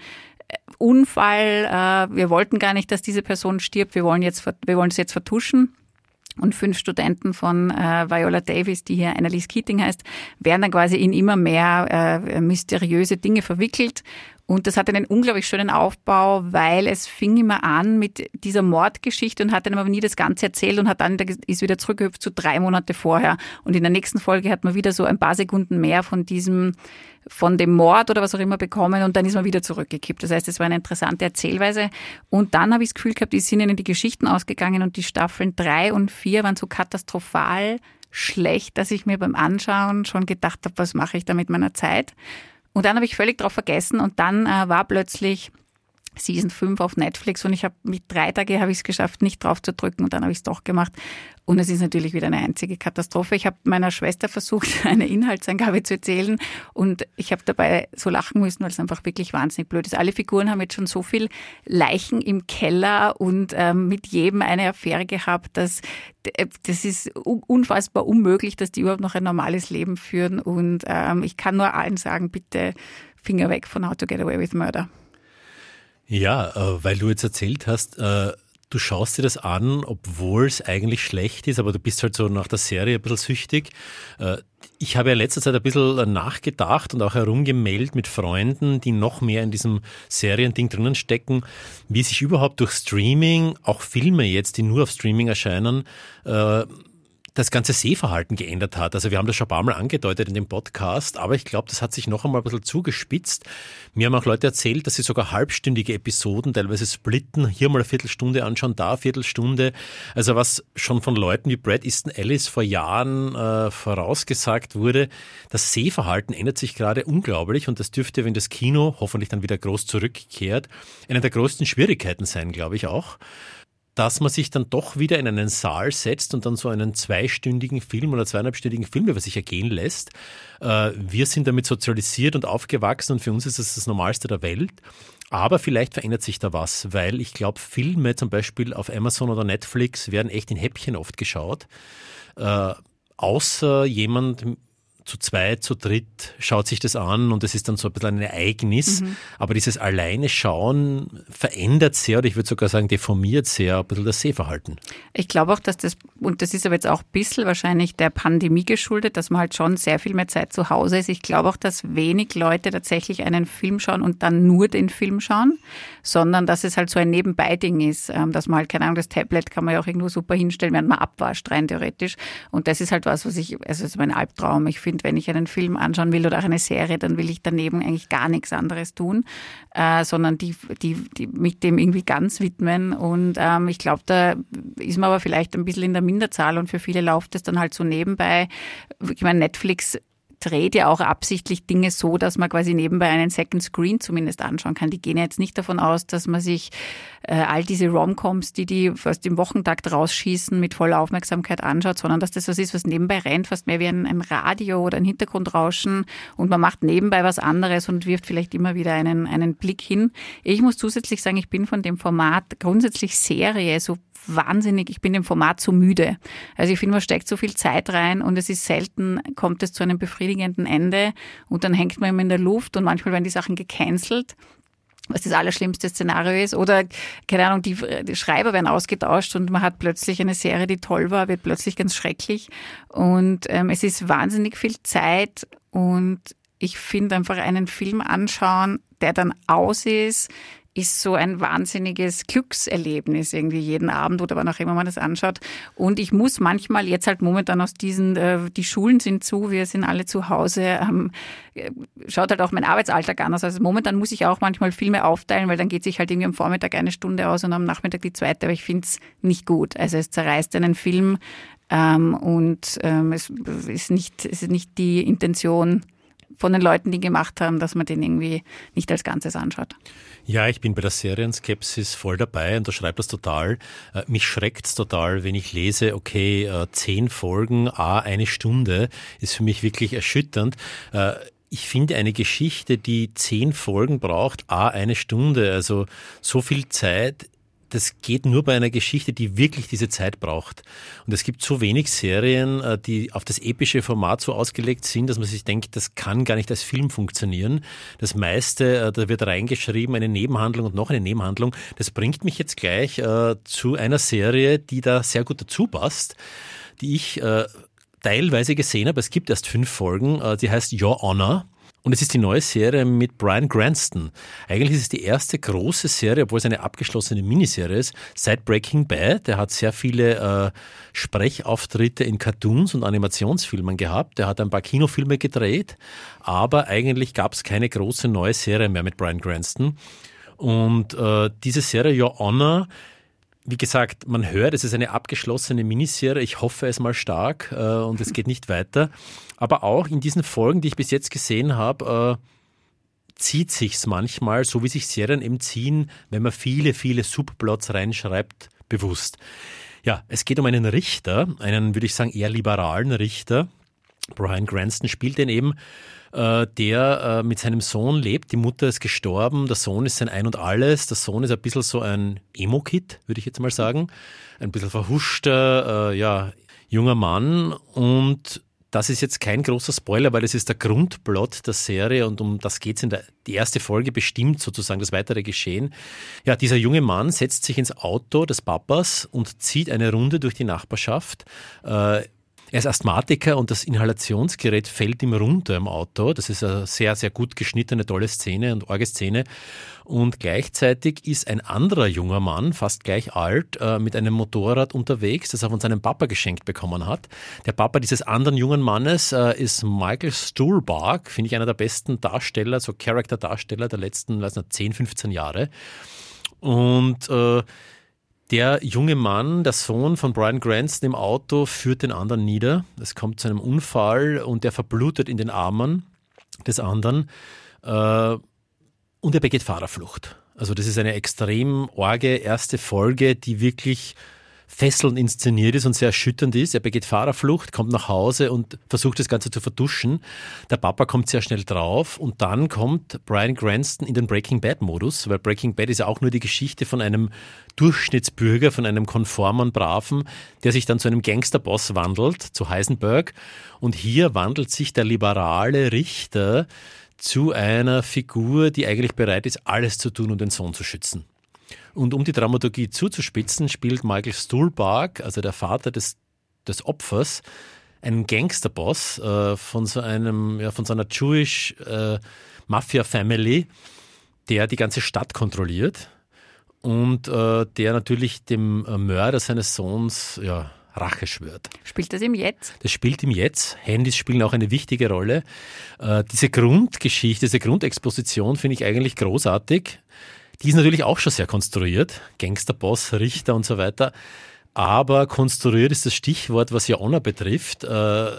Unfall. Wir wollten gar nicht, dass diese Person stirbt, wir wollen jetzt, wir wollen es jetzt vertuschen. Und fünf Studenten von äh, Viola Davis, die hier Annalise Keating heißt, werden dann quasi in immer mehr äh, mysteriöse Dinge verwickelt. Und das hat einen unglaublich schönen Aufbau, weil es fing immer an mit dieser Mordgeschichte und hat dann aber nie das Ganze erzählt und hat dann ist wieder zurückgehüpft zu drei Monate vorher. Und in der nächsten Folge hat man wieder so ein paar Sekunden mehr von diesem, von dem Mord oder was auch immer bekommen und dann ist man wieder zurückgekippt. Das heißt, es war eine interessante Erzählweise. Und dann habe ich das Gefühl gehabt, die sind ihnen die Geschichten ausgegangen und die Staffeln drei und vier waren so katastrophal schlecht, dass ich mir beim Anschauen schon gedacht habe, was mache ich da mit meiner Zeit? Und dann habe ich völlig drauf vergessen und dann äh, war plötzlich Season fünf auf Netflix und ich habe mit drei Tage habe ich es geschafft, nicht drauf zu drücken und dann habe ich es doch gemacht. Und es ist natürlich wieder eine einzige Katastrophe. Ich habe meiner Schwester versucht, eine Inhaltsangabe zu erzählen und ich habe dabei so lachen müssen, weil es einfach wirklich wahnsinnig blöd ist. Alle Figuren haben jetzt schon so viel Leichen im Keller und ähm, mit jedem eine Affäre gehabt, dass das ist unfassbar unmöglich, dass die überhaupt noch ein normales Leben führen. Und ähm, ich kann nur allen sagen, bitte Finger weg von How to Get Away with Murder. Ja, äh, weil du jetzt erzählt hast, äh, du schaust dir das an, obwohl es eigentlich schlecht ist, aber du bist halt so nach der Serie ein bisschen süchtig. Äh, ich habe ja in letzter Zeit ein bisschen nachgedacht und auch herumgemeldet mit Freunden, die noch mehr in diesem Seriending drinnen stecken, wie sich überhaupt durch Streaming, auch Filme jetzt, die nur auf Streaming erscheinen, äh, das ganze Sehverhalten geändert hat. Also wir haben das schon ein paar Mal angedeutet in dem Podcast, aber ich glaube, das hat sich noch einmal ein bisschen zugespitzt. Mir haben auch Leute erzählt, dass sie sogar halbstündige Episoden teilweise splitten, hier mal eine Viertelstunde anschauen, da eine Viertelstunde. Also was schon von Leuten wie Bret Easton Ellis vor Jahren äh, vorausgesagt wurde, das Sehverhalten ändert sich gerade unglaublich und das dürfte, wenn das Kino hoffentlich dann wieder groß zurückkehrt, eine der größten Schwierigkeiten sein, glaube ich auch, dass man sich dann doch wieder in einen Saal setzt und dann so einen zweistündigen Film oder zweieinhalbstündigen Film über sich ergehen lässt. Wir sind damit sozialisiert und aufgewachsen und für uns ist das das Normalste der Welt. Aber vielleicht verändert sich da was, weil ich glaube, Filme zum Beispiel auf Amazon oder Netflix werden echt in Häppchen oft geschaut. Äh, außer jemand zu zweit, zu dritt schaut sich das an und es ist dann so ein bisschen ein Ereignis. Mhm. Aber dieses alleine Schauen verändert sehr, oder ich würde sogar sagen, deformiert sehr ein bisschen das Sehverhalten. Ich glaube auch, dass das, und das ist aber jetzt auch ein bisschen wahrscheinlich der Pandemie geschuldet, dass man halt schon sehr viel mehr Zeit zu Hause ist. Ich glaube auch, dass wenig Leute tatsächlich einen Film schauen und dann nur den Film schauen, sondern dass es halt so ein Nebenbei-Ding ist, dass man halt, keine Ahnung, das Tablet kann man ja auch irgendwo super hinstellen, während man abwascht, rein theoretisch. Und das ist halt was, was ich, also das ist mein Albtraum. Ich finde, wenn ich einen Film anschauen will oder auch eine Serie, dann will ich daneben eigentlich gar nichts anderes tun, äh, sondern die, die, die mit dem irgendwie ganz widmen. Und ähm, ich glaube, da ist man aber vielleicht ein bisschen in der Minderzahl und für viele läuft es dann halt so nebenbei. Ich meine, Netflix dreht ja auch absichtlich Dinge so, dass man quasi nebenbei einen Second Screen zumindest anschauen kann. Die gehen ja jetzt nicht davon aus, dass man sich äh, all diese Rom-Coms, die die fast im Wochentakt rausschießen, mit voller Aufmerksamkeit anschaut, sondern dass das was ist, was nebenbei rennt, fast mehr wie ein, ein Radio oder ein Hintergrundrauschen und man macht nebenbei was anderes und wirft vielleicht immer wieder einen, einen Blick hin. Ich muss zusätzlich sagen, ich bin von dem Format grundsätzlich Serie so wahnsinnig, ich bin dem Format so müde. Also ich finde, man steckt so viel Zeit rein und es ist selten, kommt es zu einem befriedigenden Ende und dann hängt man immer in der Luft und manchmal werden die Sachen gecancelt, was das allerschlimmste Szenario ist. Oder, keine Ahnung, die, die Schreiber werden ausgetauscht und man hat plötzlich eine Serie, die toll war, wird plötzlich ganz schrecklich. Und ähm, es ist wahnsinnig viel Zeit und ich finde einfach einen Film anschauen, der dann aus ist, ist so ein wahnsinniges Glückserlebnis irgendwie jeden Abend oder wann auch immer man das anschaut. Und ich muss manchmal jetzt halt momentan aus diesen, äh, die Schulen sind zu, wir sind alle zu Hause, ähm, schaut halt auch mein Arbeitsalltag an. Also momentan muss ich auch manchmal Filme aufteilen, weil dann geht sich halt irgendwie am Vormittag eine Stunde aus und am Nachmittag die zweite, aber ich finde es nicht gut. Also es zerreißt einen Film ähm, und ähm, es ist nicht, es ist nicht die Intention von den Leuten, die gemacht haben, dass man den irgendwie nicht als Ganzes anschaut. Ja, ich bin bei der Serienskepsis voll dabei und da schreibt das total. Äh, mich schreckt's total, wenn ich lese, okay, äh, zehn Folgen, a eine Stunde, ist für mich wirklich erschütternd. Äh, ich finde eine Geschichte, die zehn Folgen braucht, a eine Stunde, also so viel Zeit, das geht nur bei einer Geschichte, die wirklich diese Zeit braucht. Und es gibt so wenig Serien, die auf das epische Format so ausgelegt sind, dass man sich denkt, das kann gar nicht als Film funktionieren. Das meiste, da wird reingeschrieben, eine Nebenhandlung und noch eine Nebenhandlung. Das bringt mich jetzt gleich äh, zu einer Serie, die da sehr gut dazu passt, die ich äh, teilweise gesehen habe. Es gibt erst fünf Folgen, äh, die heißt Your Honor. Und es ist die neue Serie mit Bryan Cranston. Eigentlich ist es die erste große Serie, obwohl es eine abgeschlossene Miniserie ist, seit Breaking Bad. Der hat sehr viele äh, Sprechauftritte in Cartoons und Animationsfilmen gehabt. Der hat ein paar Kinofilme gedreht, aber eigentlich gab es keine große neue Serie mehr mit Bryan Cranston. Und äh, diese Serie Your Honor, wie gesagt, man hört, es ist eine abgeschlossene Miniserie. Ich hoffe es mal stark äh, und es geht nicht weiter. Aber auch in diesen Folgen, die ich bis jetzt gesehen habe, äh, zieht sich's manchmal, so wie sich Serien eben ziehen, wenn man viele, viele Subplots reinschreibt, bewusst. Ja, es geht um einen Richter, einen, würde ich sagen, eher liberalen Richter. Bryan Cranston spielt den eben, äh, der äh, mit seinem Sohn lebt. Die Mutter ist gestorben, der Sohn ist sein Ein und Alles. Der Sohn ist ein bisschen so ein Emo-Kid, würde ich jetzt mal sagen. Ein bisschen verhuschter, äh, ja, junger Mann. Und das ist jetzt kein großer Spoiler, weil das ist der Grundplot der Serie und um das geht es in der die erste Folge bestimmt sozusagen das weitere Geschehen. Ja, dieser junge Mann setzt sich ins Auto des Papas und zieht eine Runde durch die Nachbarschaft. Äh, Er ist Asthmatiker und das Inhalationsgerät fällt ihm runter im Auto. Das ist eine sehr, sehr gut geschnittene, tolle Szene und arge Szene. Und gleichzeitig ist ein anderer junger Mann, fast gleich alt, mit einem Motorrad unterwegs, das er von seinem Papa geschenkt bekommen hat. Der Papa dieses anderen jungen Mannes ist Michael Stuhlbarg, finde ich einer der besten Darsteller, so Charakterdarsteller der letzten, weiß nicht, zehn, fünfzehn Jahre. Und äh, Der junge Mann, der Sohn von Bryan Cranston im Auto, führt den anderen nieder. Es kommt zu einem Unfall und der verblutet in den Armen des anderen äh, und er begeht Fahrerflucht. Also das ist eine extrem arge erste Folge, die wirklich fesselnd inszeniert ist und sehr erschütternd ist. Er begeht Fahrerflucht, kommt nach Hause und versucht das Ganze zu vertuschen. Der Papa kommt sehr schnell drauf und dann kommt Bryan Cranston in den Breaking Bad-Modus, weil Breaking Bad ist ja auch nur die Geschichte von einem Durchschnittsbürger, von einem konformen Braven, der sich dann zu einem Gangsterboss wandelt, zu Heisenberg. Und hier wandelt sich der liberale Richter zu einer Figur, die eigentlich bereit ist, alles zu tun, um den Sohn zu schützen. Und um die Dramaturgie zuzuspitzen, spielt Michael Stuhlbarg, also der Vater des, des Opfers, einen Gangsterboss äh, von so einem, ja, von so einer Jewish äh, Mafia-Family, der die ganze Stadt kontrolliert und äh, der natürlich dem Mörder seines Sohns ja, Rache schwört. Spielt das im Jetzt? Das spielt im Jetzt. Handys spielen auch eine wichtige Rolle. Äh, diese Grundgeschichte, diese Grundexposition finde ich eigentlich großartig. Die ist natürlich auch schon sehr konstruiert, Gangsterboss, Richter und so weiter, aber konstruiert ist das Stichwort, was Your Honor betrifft.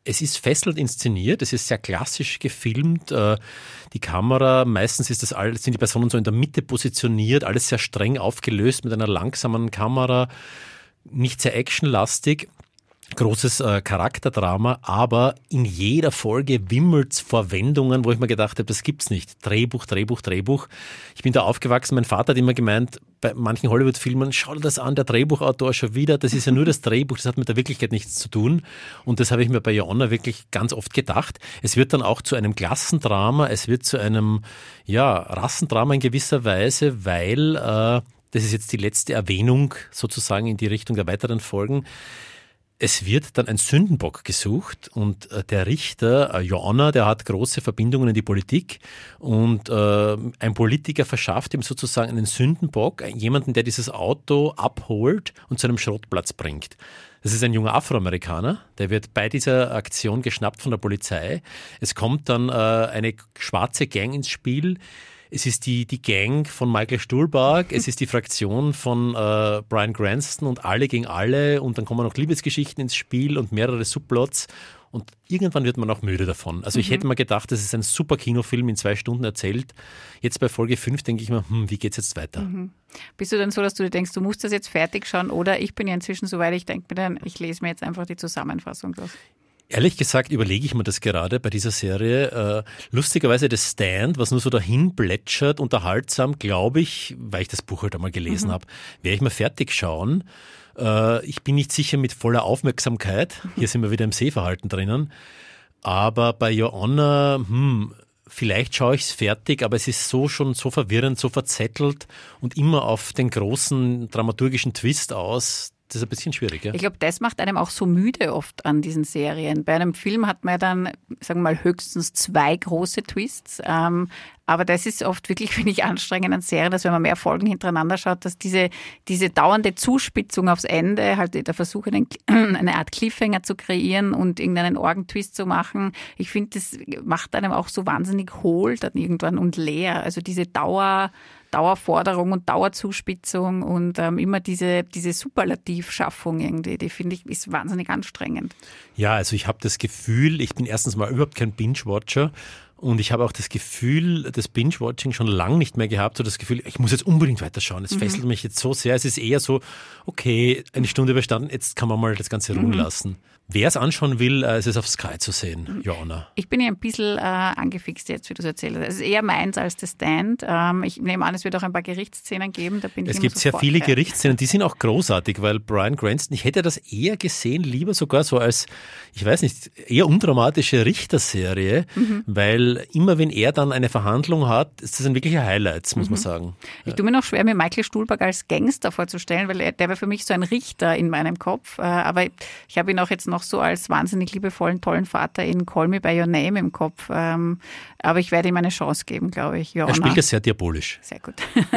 Es ist fesselnd inszeniert, es ist sehr klassisch gefilmt. Die Kamera, meistens ist das alles, sind die Personen so in der Mitte positioniert, alles sehr streng aufgelöst mit einer langsamen Kamera, nicht sehr actionlastig. Großes äh, Charakterdrama, aber in jeder Folge wimmelt's vor Wendungen, wo ich mir gedacht habe, das gibt's nicht. Drehbuch, Drehbuch, Drehbuch. Ich bin da aufgewachsen, mein Vater hat immer gemeint, bei manchen Hollywood-Filmen, schau dir das an, der Drehbuchautor schon wieder, das ist ja nur das Drehbuch, das hat mit der Wirklichkeit nichts zu tun. Und das habe ich mir bei Your Honor wirklich ganz oft gedacht. Es wird dann auch zu einem Klassendrama, es wird zu einem ja, Rassendrama in gewisser Weise, weil, äh, das ist jetzt die letzte Erwähnung sozusagen in die Richtung der weiteren Folgen. Es wird dann ein Sündenbock gesucht und der Richter, Your Honor, der hat große Verbindungen in die Politik und äh, ein Politiker verschafft ihm sozusagen einen Sündenbock, jemanden, der dieses Auto abholt und zu einem Schrottplatz bringt. Das ist ein junger Afroamerikaner, der wird bei dieser Aktion geschnappt von der Polizei. Es kommt dann äh, eine schwarze Gang ins Spiel. Es ist die, die Gang von Michael Stuhlbarg, es ist die Fraktion von äh, Bryan Cranston und alle gegen alle und dann kommen noch Liebesgeschichten ins Spiel und mehrere Subplots und irgendwann wird man auch müde davon. Also ich mhm. hätte mir gedacht, das ist ein super Kinofilm in zwei Stunden erzählt. Jetzt bei Folge fünf denke ich mir, hm, wie geht's jetzt weiter? Mhm. Bist du dann so, dass du dir denkst, du musst das jetzt fertig schauen oder ich bin ja inzwischen so weit, ich denke mir dann, ich lese mir jetzt einfach die Zusammenfassung durch. Ehrlich gesagt überlege ich mir das gerade bei dieser Serie. Äh, lustigerweise das Stand, was nur so dahin plätschert, unterhaltsam, glaube ich, weil ich das Buch halt einmal gelesen mhm. habe, werde ich mal fertig schauen. Äh, ich bin nicht sicher mit voller Aufmerksamkeit. Hier sind wir wieder im Sehverhalten drinnen. Aber bei Your Honor, hm, vielleicht schaue ich es fertig, aber es ist so schon so verwirrend, so verzettelt und immer auf den großen dramaturgischen Twist aus. Das ist ein bisschen schwierig, ja? Ich glaube, das macht einem auch so müde oft an diesen Serien. Bei einem Film hat man ja dann, sagen wir mal, höchstens zwei große Twists. Ähm, aber das ist oft wirklich, finde ich, anstrengend an Serien, dass wenn man mehr Folgen hintereinander schaut, dass diese, diese dauernde Zuspitzung aufs Ende, halt der Versuch, einen, eine Art Cliffhanger zu kreieren und irgendeinen Orgentwist zu machen, ich finde, das macht einem auch so wahnsinnig hohl dann irgendwann und leer. Also diese Dauer... Dauerforderung und Dauerzuspitzung und ähm, immer diese, diese Superlativschaffung irgendwie, die finde ich, ist wahnsinnig anstrengend. Ja, also ich habe das Gefühl, ich bin erstens mal überhaupt kein Binge-Watcher und ich habe auch das Gefühl, das Binge-Watching schon lange nicht mehr gehabt, so das Gefühl, ich muss jetzt unbedingt weiterschauen, es mhm. fesselt mich jetzt so sehr, es ist eher so, okay, eine Stunde überstanden, jetzt kann man mal das Ganze ruhen mhm. lassen. Wer es anschauen will, es ist auf Sky zu sehen, Your Honor. Ich bin ja ein bisschen äh, angefixt jetzt, wie du es erzählt hast. Es ist eher meins als The Stand. Ähm, ich nehme an, es wird auch ein paar Gerichtsszenen geben. Da bin ich es gibt sehr viele Gerichtsszenen, die sind auch großartig, weil Bryan Cranston, ich hätte das eher gesehen, lieber sogar so als, ich weiß nicht, eher undramatische Richterserie, mhm. weil immer wenn er dann eine Verhandlung hat, ist das ein wirklicher Highlight, muss mhm. man sagen. Ich tue mir noch schwer, mir Michael Stuhlbarg als Gangster vorzustellen, weil er, der war für mich so ein Richter in meinem Kopf. Äh, aber ich habe ihn auch jetzt noch so als wahnsinnig liebevollen, tollen Vater in Call Me By Your Name im Kopf. Ähm, aber ich werde ihm eine Chance geben, glaube ich. Your er spielt das sehr diabolisch. Sehr gut.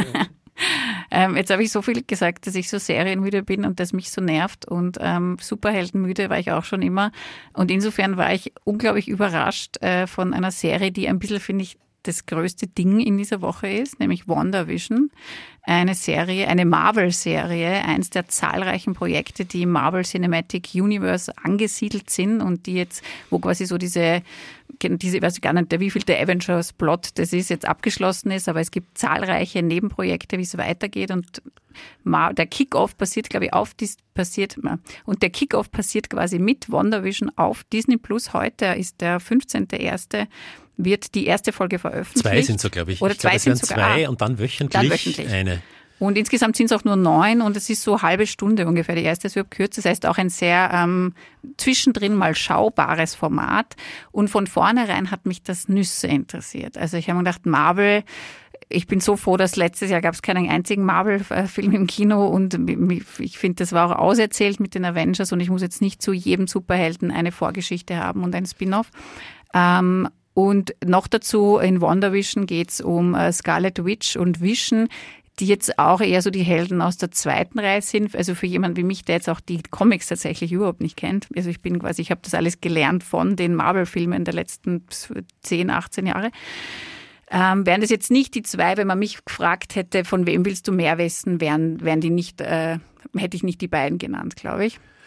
ähm, jetzt habe ich so viel gesagt, dass ich so serienmüde bin und das mich so nervt. Und ähm, Superheldenmüde war ich auch schon immer. Und insofern war ich unglaublich überrascht äh, von einer Serie, die ein bisschen, finde ich, das größte Ding in dieser Woche ist, nämlich WandaVision. Eine Serie, eine Marvel-Serie, eins der zahlreichen Projekte, die im Marvel Cinematic Universe angesiedelt sind und die jetzt, wo quasi so diese, diese, ich weiß gar nicht, der wievielte Avengers-Plot das ist, jetzt abgeschlossen ist, aber es gibt zahlreiche Nebenprojekte, wie es weitergeht und der Kick-Off passiert, glaube ich, auf dies passiert, und der Kick-Off passiert quasi mit WandaVision auf Disney Plus. Heute ist der fünfzehnte erste wird die erste Folge veröffentlicht. Zwei sind so, glaube ich. Oder ich zwei glaube, es sind werden sogar, zwei ah, und dann wöchentlich, dann wöchentlich eine. Und insgesamt sind es auch nur neun und es ist so eine halbe Stunde ungefähr. Die erste ist überhaupt kürzer. Das heißt auch ein sehr ähm, zwischendrin mal schaubares Format. Und von vornherein hat mich das Nüsse interessiert. Also ich habe mir gedacht, Marvel, ich bin so froh, dass letztes Jahr gab es keinen einzigen Marvel-Film im Kino und ich finde, das war auch auserzählt mit den Avengers und ich muss jetzt nicht zu jedem Superhelden eine Vorgeschichte haben und ein Spin-off. Ähm, Und noch dazu in WandaVision geht es um äh, Scarlet Witch und Vision, die jetzt auch eher so die Helden aus der zweiten Reihe sind. Also für jemanden wie mich, der jetzt auch die Comics tatsächlich überhaupt nicht kennt. Also ich bin quasi, ich habe das alles gelernt von den Marvel-Filmen der letzten zehn, achtzehn Jahre. Ähm, wären das jetzt nicht die zwei, wenn man mich gefragt hätte, von wem willst du mehr wissen, wären, wären die nicht, äh, hätte ich nicht die beiden genannt, glaube ich.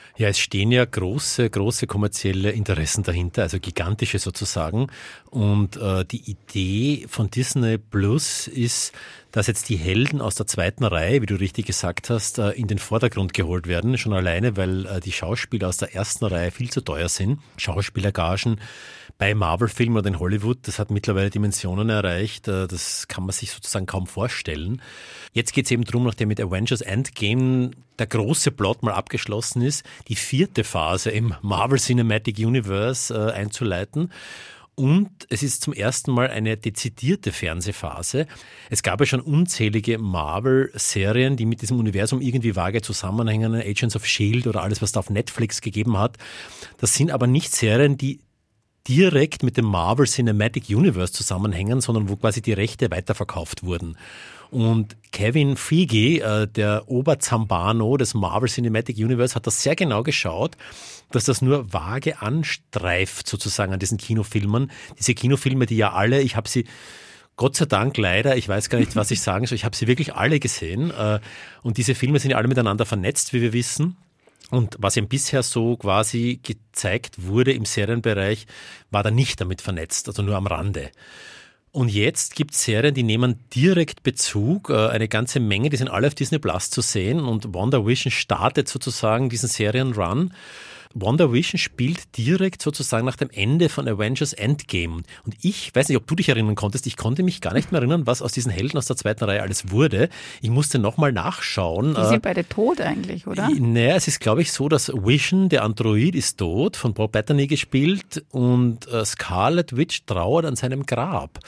Ja, es stehen ja große, große kommerzielle Interessen dahinter, also gigantische sozusagen. Und äh, die Idee von Disney Plus ist, dass jetzt die Helden aus der zweiten Reihe, wie du richtig gesagt hast, äh, in den Vordergrund geholt werden. Schon alleine, weil äh, die Schauspieler aus der ersten Reihe viel zu teuer sind. Schauspielergagen bei Marvel-Filmen oder in Hollywood, das hat mittlerweile Dimensionen erreicht, äh, das kann man sich sozusagen kaum vorstellen. Jetzt geht es eben darum, nachdem mit Avengers Endgame der große Plot mal abgeschlossen ist, die vierte Phase im Marvel Cinematic Universe äh, einzuleiten. Und es ist zum ersten Mal eine dezidierte Fernsehphase. Es gab ja schon unzählige Marvel-Serien, die mit diesem Universum irgendwie vage zusammenhängen, Agents of S H I E L D oder alles, was da auf Netflix gegeben hat. Das sind aber nicht Serien, die direkt mit dem Marvel Cinematic Universe zusammenhängen, sondern wo quasi die Rechte weiterverkauft wurden. Und Kevin Feige, äh, der Oberzambano des Marvel Cinematic Universe, hat das sehr genau geschaut, dass das nur vage anstreift sozusagen an diesen Kinofilmen. Diese Kinofilme, die ja alle, ich habe sie Gott sei Dank leider, ich weiß gar nicht, was ich sagen soll, ich habe sie wirklich alle gesehen. Äh, und diese Filme sind ja alle miteinander vernetzt, wie wir wissen. Und was ihm bisher so quasi gezeigt wurde im Serienbereich, war da nicht damit vernetzt, also nur am Rande. Und jetzt gibt es Serien, die nehmen direkt Bezug, eine ganze Menge, die sind alle auf Disney Plus zu sehen und WandaVision startet sozusagen diesen Serienrun. WandaVision spielt direkt sozusagen nach dem Ende von Avengers Endgame. Und ich weiß nicht, ob du dich erinnern konntest, ich konnte mich gar nicht mehr erinnern, was aus diesen Helden aus der zweiten Reihe alles wurde. Ich musste nochmal nachschauen. Die sind beide tot eigentlich, oder? Naja, es ist, glaube ich, so, dass Vision, der Android, ist tot, von Paul Bettany gespielt, und äh, Scarlet Witch trauert an seinem Grab.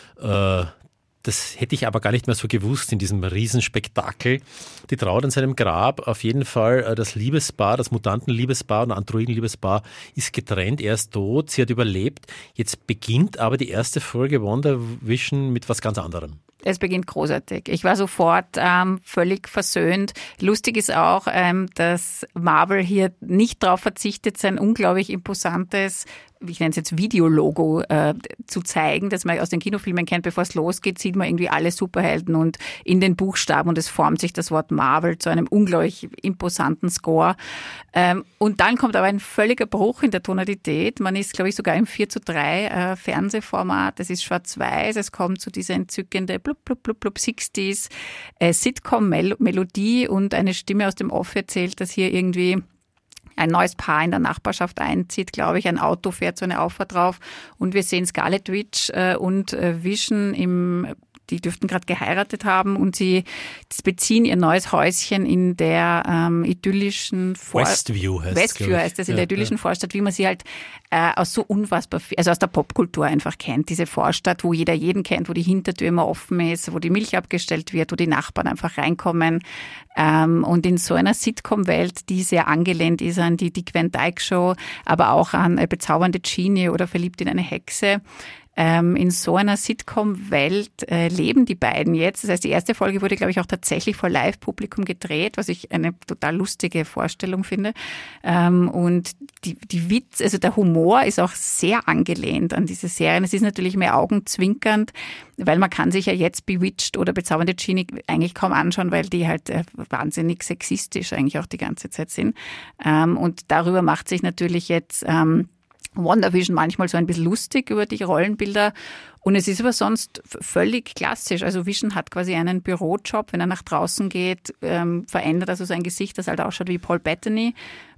Äh, Das hätte ich aber gar nicht mehr so gewusst in diesem Riesenspektakel. Die trauert an seinem Grab. Auf jeden Fall das Liebespaar, das Mutantenliebespaar und Androidenliebespaar ist getrennt. Er ist tot, sie hat überlebt. Jetzt beginnt aber die erste Folge WandaVision mit was ganz anderem. Es beginnt großartig. Ich war sofort ähm, völlig versöhnt. Lustig ist auch, ähm, dass Marvel hier nicht darauf verzichtet, sein unglaublich imposantes, ich nenne es jetzt Videologo, äh, zu zeigen, das man aus den Kinofilmen kennt. Bevor es losgeht, sieht man irgendwie alle Superhelden und in den Buchstaben, und es formt sich das Wort Marvel zu einem unglaublich imposanten Score. Ähm, und dann kommt aber ein völliger Bruch in der Tonalität. Man ist, glaube ich, sogar im vier zu drei äh, Fernsehformat. Es ist schwarz-weiß, es kommt zu dieser entzückende blub, blub, blub, blub, sechziger äh, Sitcom-Melodie, und eine Stimme aus dem Off erzählt, dass hier irgendwie ein neues Paar in der Nachbarschaft einzieht, glaube ich. Ein Auto fährt so eine Auffahrt drauf, und wir sehen Scarlet Witch äh, und äh, Vision im Die dürften gerade geheiratet haben, und sie beziehen ihr neues Häuschen in der ähm, idyllischen Vorstadt. Westview heißt Westview es, heißt es, in ja, der idyllischen ja. Vorstadt, wie man sie halt äh, aus so unfassbar viel, also aus der Popkultur einfach kennt. Diese Vorstadt, wo jeder jeden kennt, wo die Hintertür immer offen ist, wo die Milch abgestellt wird, wo die Nachbarn einfach reinkommen. Ähm, und in so einer Sitcom-Welt, die sehr angelehnt ist an die Dick Van Dyke Show, aber auch an äh, Bezaubernde Genie oder Verliebt in eine Hexe. Ähm, in so einer Sitcom-Welt äh, leben die beiden jetzt. Das heißt, die erste Folge wurde, glaube ich, auch tatsächlich vor Live-Publikum gedreht, was ich eine total lustige Vorstellung finde. Ähm, und die, die Witz, also der Humor ist auch sehr angelehnt an diese Serien. Es ist natürlich mehr augenzwinkernd, weil man kann sich ja jetzt Bewitched oder Bezaubernde Genie eigentlich kaum anschauen, weil die halt äh, wahnsinnig sexistisch eigentlich auch die ganze Zeit sind. Ähm, und darüber macht sich natürlich jetzt ähm, WandaVision manchmal so ein bisschen lustig über die Rollenbilder, und es ist aber sonst völlig klassisch. Also Vision hat quasi einen Bürojob, wenn er nach draußen geht, ähm, verändert also sein Gesicht, das halt ausschaut wie Paul Bettany.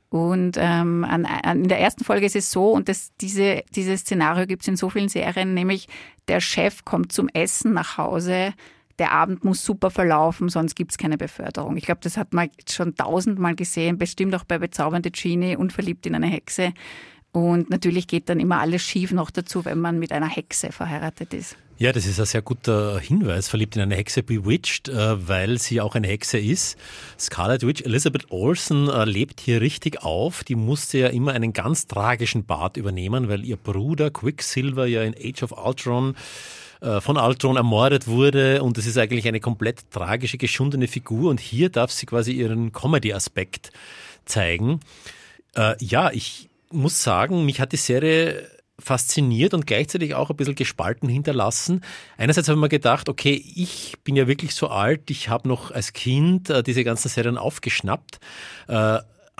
Und ähm, an, an, in der ersten Folge ist es so, und das, diese, dieses Szenario gibt es in so vielen Serien, nämlich der Chef kommt zum Essen nach Hause, der Abend muss super verlaufen, sonst gibt es keine Beförderung. Ich glaube, das hat man schon tausendmal gesehen, bestimmt auch bei Bezaubernde Genie und Verliebt in eine Hexe. Und natürlich geht dann immer alles schief noch dazu, wenn man mit einer Hexe verheiratet ist. Ja, das ist ein sehr guter Hinweis. Verliebt in eine Hexe, Bewitched, weil sie auch eine Hexe ist. Scarlet Witch, Elizabeth Olsen, lebt hier richtig auf. Die musste ja immer einen ganz tragischen Part übernehmen, weil ihr Bruder Quicksilver ja in Age of Ultron von Ultron ermordet wurde, und es ist eigentlich eine komplett tragische, geschundene Figur, und hier darf sie quasi ihren Comedy-Aspekt zeigen. Äh, ja, ich muss sagen, mich hat die Serie fasziniert und gleichzeitig auch ein bisschen gespalten hinterlassen. Einerseits habe ich mir gedacht, okay, ich bin ja wirklich so alt, ich habe noch als Kind äh, diese ganzen Serien aufgeschnappt. Äh,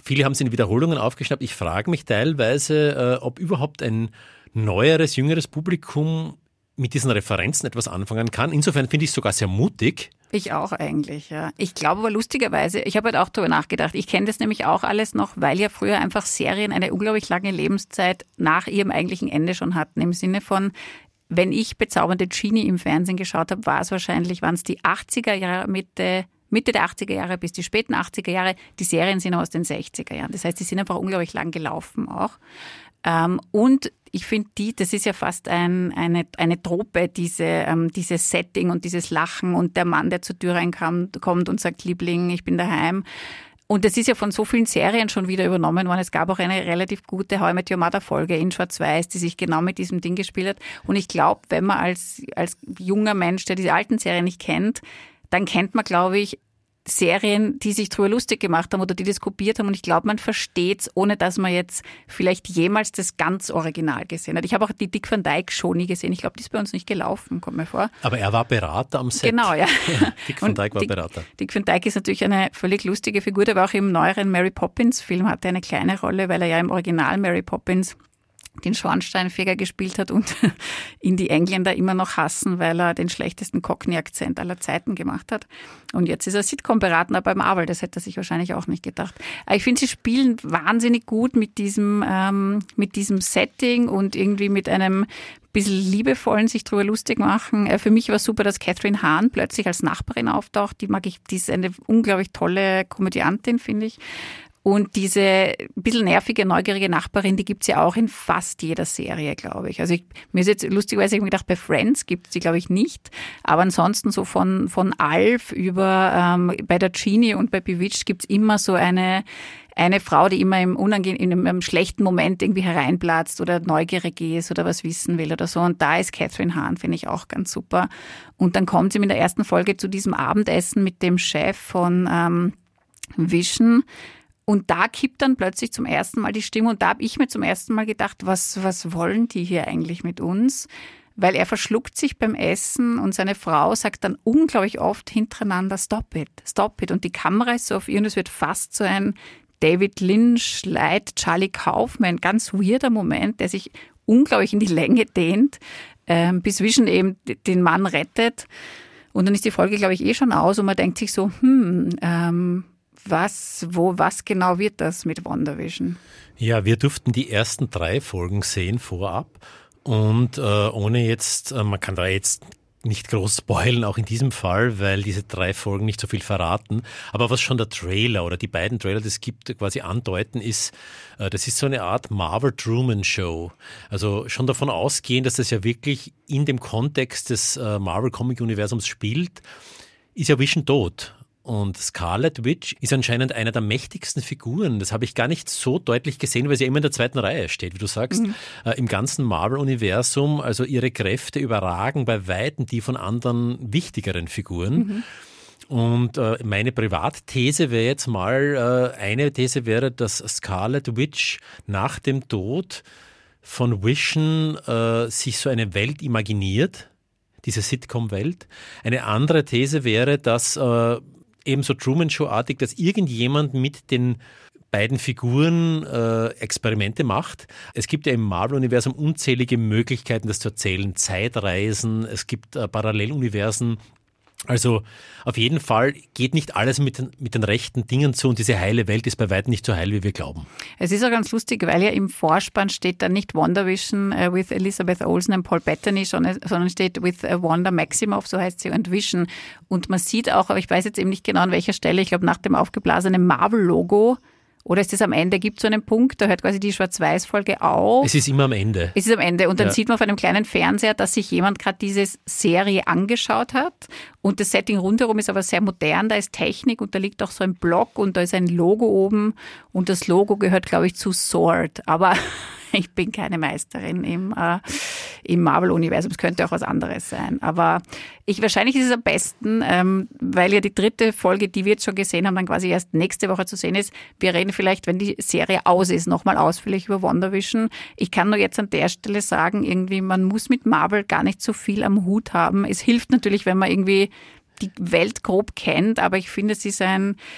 viele haben es in Wiederholungen aufgeschnappt. Ich frage mich teilweise, äh, ob überhaupt ein neueres, jüngeres Publikum mit diesen Referenzen etwas anfangen kann. Insofern finde ich es sogar sehr mutig. Ich auch eigentlich, ja. Ich glaube aber lustigerweise, ich habe halt auch darüber nachgedacht, ich kenne das nämlich auch alles noch, weil ja früher einfach Serien eine unglaublich lange Lebenszeit nach ihrem eigentlichen Ende schon hatten. Im Sinne von, wenn ich Bezaubernde Genie im Fernsehen geschaut habe, war es wahrscheinlich, waren es die achtziger Jahre, Mitte, Mitte der achtziger Jahre bis die späten achtziger Jahre. Die Serien sind aus den sechziger Jahren. Das heißt, die sind einfach unglaublich lang gelaufen auch. Ähm, und ich finde, die, das ist ja fast ein, eine, eine Trope, diese, ähm, dieses Setting und dieses Lachen und der Mann, der zur Tür reinkommt kommt und sagt, Liebling, ich bin daheim. Und das ist ja von so vielen Serien schon wieder übernommen worden. Es gab auch eine relativ gute How I Met Your Mother Folge in Schwarz-Weiß, die sich genau mit diesem Ding gespielt hat. Und ich glaube, wenn man als, als junger Mensch, der diese alten Serien nicht kennt, dann kennt man, glaube ich, Serien, die sich drüber lustig gemacht haben oder die das kopiert haben. Und ich glaube, man versteht es, ohne dass man jetzt vielleicht jemals das ganz Original gesehen hat. Ich habe auch die Dick Van Dyke Show nie gesehen. Ich glaube, die ist bei uns nicht gelaufen, kommt mir vor. Aber er war Berater am Set. Genau, ja. Dick Van Dyke war Dick, Berater. Dick Van Dyke ist natürlich eine völlig lustige Figur. Der war auch im neueren Mary Poppins Film, hatte eine kleine Rolle, weil er ja im Original Mary Poppins den Schornsteinfeger gespielt hat und ihn die Engländer immer noch hassen, weil er den schlechtesten Cockney-Akzent aller Zeiten gemacht hat. Und jetzt ist er Sitcom-Berater bei Marvel, das hätte er sich wahrscheinlich auch nicht gedacht. Aber ich finde, sie spielen wahnsinnig gut mit diesem, ähm, mit diesem Setting und irgendwie mit einem bisschen liebevollen sich drüber lustig machen. Für mich war super, dass Catherine Hahn plötzlich als Nachbarin auftaucht. Die mag ich, die ist eine unglaublich tolle Komödiantin, finde ich. Und diese ein bisschen nervige, neugierige Nachbarin, die gibt's ja auch in fast jeder Serie, glaube ich. Also ich, mir ist jetzt lustigerweise ich mir gedacht, bei Friends gibt's die, glaube ich, nicht. Aber ansonsten so von, von Alf über ähm, bei der Genie und bei Bewitched gibt's immer so eine eine Frau, die immer im unangenehmen, in einem schlechten Moment irgendwie hereinplatzt oder neugierig ist oder was wissen will oder so. Und da ist Catherine Hahn, finde ich auch ganz super. Und dann kommt sie in der ersten Folge zu diesem Abendessen mit dem Chef von ähm, Vision. Und da kippt dann plötzlich zum ersten Mal die Stimme. Und da habe ich mir zum ersten Mal gedacht, was, was wollen die hier eigentlich mit uns? Weil er verschluckt sich beim Essen und seine Frau sagt dann unglaublich oft hintereinander, stop it, stop it. Und die Kamera ist so auf ihr und es wird fast so ein David Lynch, Light, Charlie Kaufman, ganz weirder Moment, der sich unglaublich in die Länge dehnt, ähm, bis Vision eben den Mann rettet. Und dann ist die Folge, glaube ich, eh schon aus und man denkt sich so, hm, ähm, Was, wo, was genau wird das mit WandaVision? Ja, wir durften die ersten drei Folgen sehen vorab und äh, ohne jetzt, äh, man kann da jetzt nicht groß spoilen, auch in diesem Fall, weil diese drei Folgen nicht so viel verraten. Aber was schon der Trailer oder die beiden Trailer, das gibt, quasi andeuten, ist, äh, das ist so eine Art Marvel Truman Show. Also schon davon ausgehend, dass das ja wirklich in dem Kontext des äh, Marvel Comic Universums spielt, ist ja Vision tot. Und Scarlet Witch ist anscheinend einer der mächtigsten Figuren. Das habe ich gar nicht so deutlich gesehen, weil sie ja immer in der zweiten Reihe steht, wie du sagst. Mhm. Äh, im ganzen Marvel-Universum, also ihre Kräfte überragen bei Weitem die von anderen wichtigeren Figuren. Mhm. Und äh, meine Privatthese wäre jetzt mal, äh, eine These wäre, dass Scarlet Witch nach dem Tod von Vision äh, sich so eine Welt imaginiert, diese Sitcom-Welt. Eine andere These wäre, dass äh, ebenso Truman-Show-artig, dass irgendjemand mit den beiden Figuren äh, Experimente macht. Es gibt ja im Marvel-Universum unzählige Möglichkeiten, das zu erzählen. Zeitreisen, es gibt äh, Paralleluniversen. Also auf jeden Fall geht nicht alles mit den, mit den rechten Dingen zu und diese heile Welt ist bei weitem nicht so heil, wie wir glauben. Es ist auch ganz lustig, weil ja im Vorspann steht dann nicht WandaVision uh, with Elizabeth Olsen und Paul Bettany, sondern steht with uh, Wanda Maximoff, so heißt sie, und Vision. Und man sieht auch, aber ich weiß jetzt eben nicht genau an welcher Stelle, ich glaube nach dem aufgeblasenen Marvel-Logo, oder ist das am Ende, gibt es so einen Punkt, da hört quasi die Schwarz-Weiß-Folge auf. Es ist immer am Ende. Es ist am Ende. Und dann ja. sieht man auf einem kleinen Fernseher, dass sich jemand gerade diese Serie angeschaut hat. Und das Setting rundherum ist aber sehr modern. Da ist Technik und da liegt auch so ein Block und da ist ein Logo oben. Und das Logo gehört, glaube ich, zu Sword. Aber ich bin keine Meisterin im, äh, im Marvel-Universum. Es könnte auch was anderes sein. Aber ich, wahrscheinlich ist es am besten, ähm, weil ja die dritte Folge, die wir jetzt schon gesehen haben, dann quasi erst nächste Woche zu sehen ist. Wir reden vielleicht, wenn die Serie aus ist, nochmal ausführlich über WandaVision. Ich kann nur jetzt an der Stelle sagen, irgendwie, man muss mit Marvel gar nicht so viel am Hut haben. Es hilft natürlich, wenn man irgendwie die Welt grob kennt, aber ich finde, es ist ein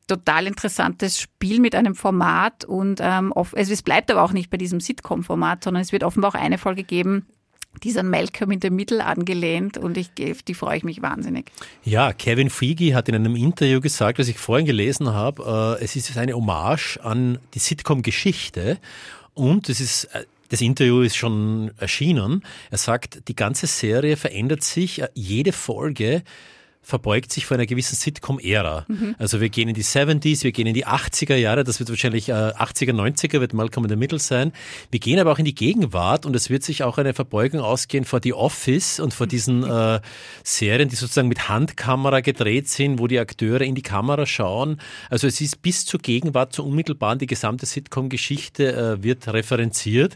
total interessantes Spiel mit einem Format und ähm, off- also es bleibt aber auch nicht bei diesem Sitcom-Format, sondern es wird offenbar auch eine Folge geben, die ist an Malcolm in the Middle angelehnt und ich, die freue ich mich wahnsinnig. Ja, Kevin Feige hat in einem Interview gesagt, das ich vorhin gelesen habe, äh, es ist eine Hommage an die Sitcom-Geschichte und es ist... Äh, Das Interview ist schon erschienen. Er sagt, die ganze Serie verändert sich, jede Folge verbeugt sich vor einer gewissen Sitcom-Ära. Mhm. Also wir gehen in die siebziger, wir gehen in die achtziger Jahre, das wird wahrscheinlich äh, achtziger, neunziger, wird Malcolm in the Middle sein. Wir gehen aber auch in die Gegenwart und es wird sich auch eine Verbeugung ausgehen vor The Office und vor diesen äh, Serien, die sozusagen mit Handkamera gedreht sind, wo die Akteure in die Kamera schauen. Also es ist bis zur Gegenwart, zur unmittelbaren, die gesamte Sitcom-Geschichte äh, wird referenziert.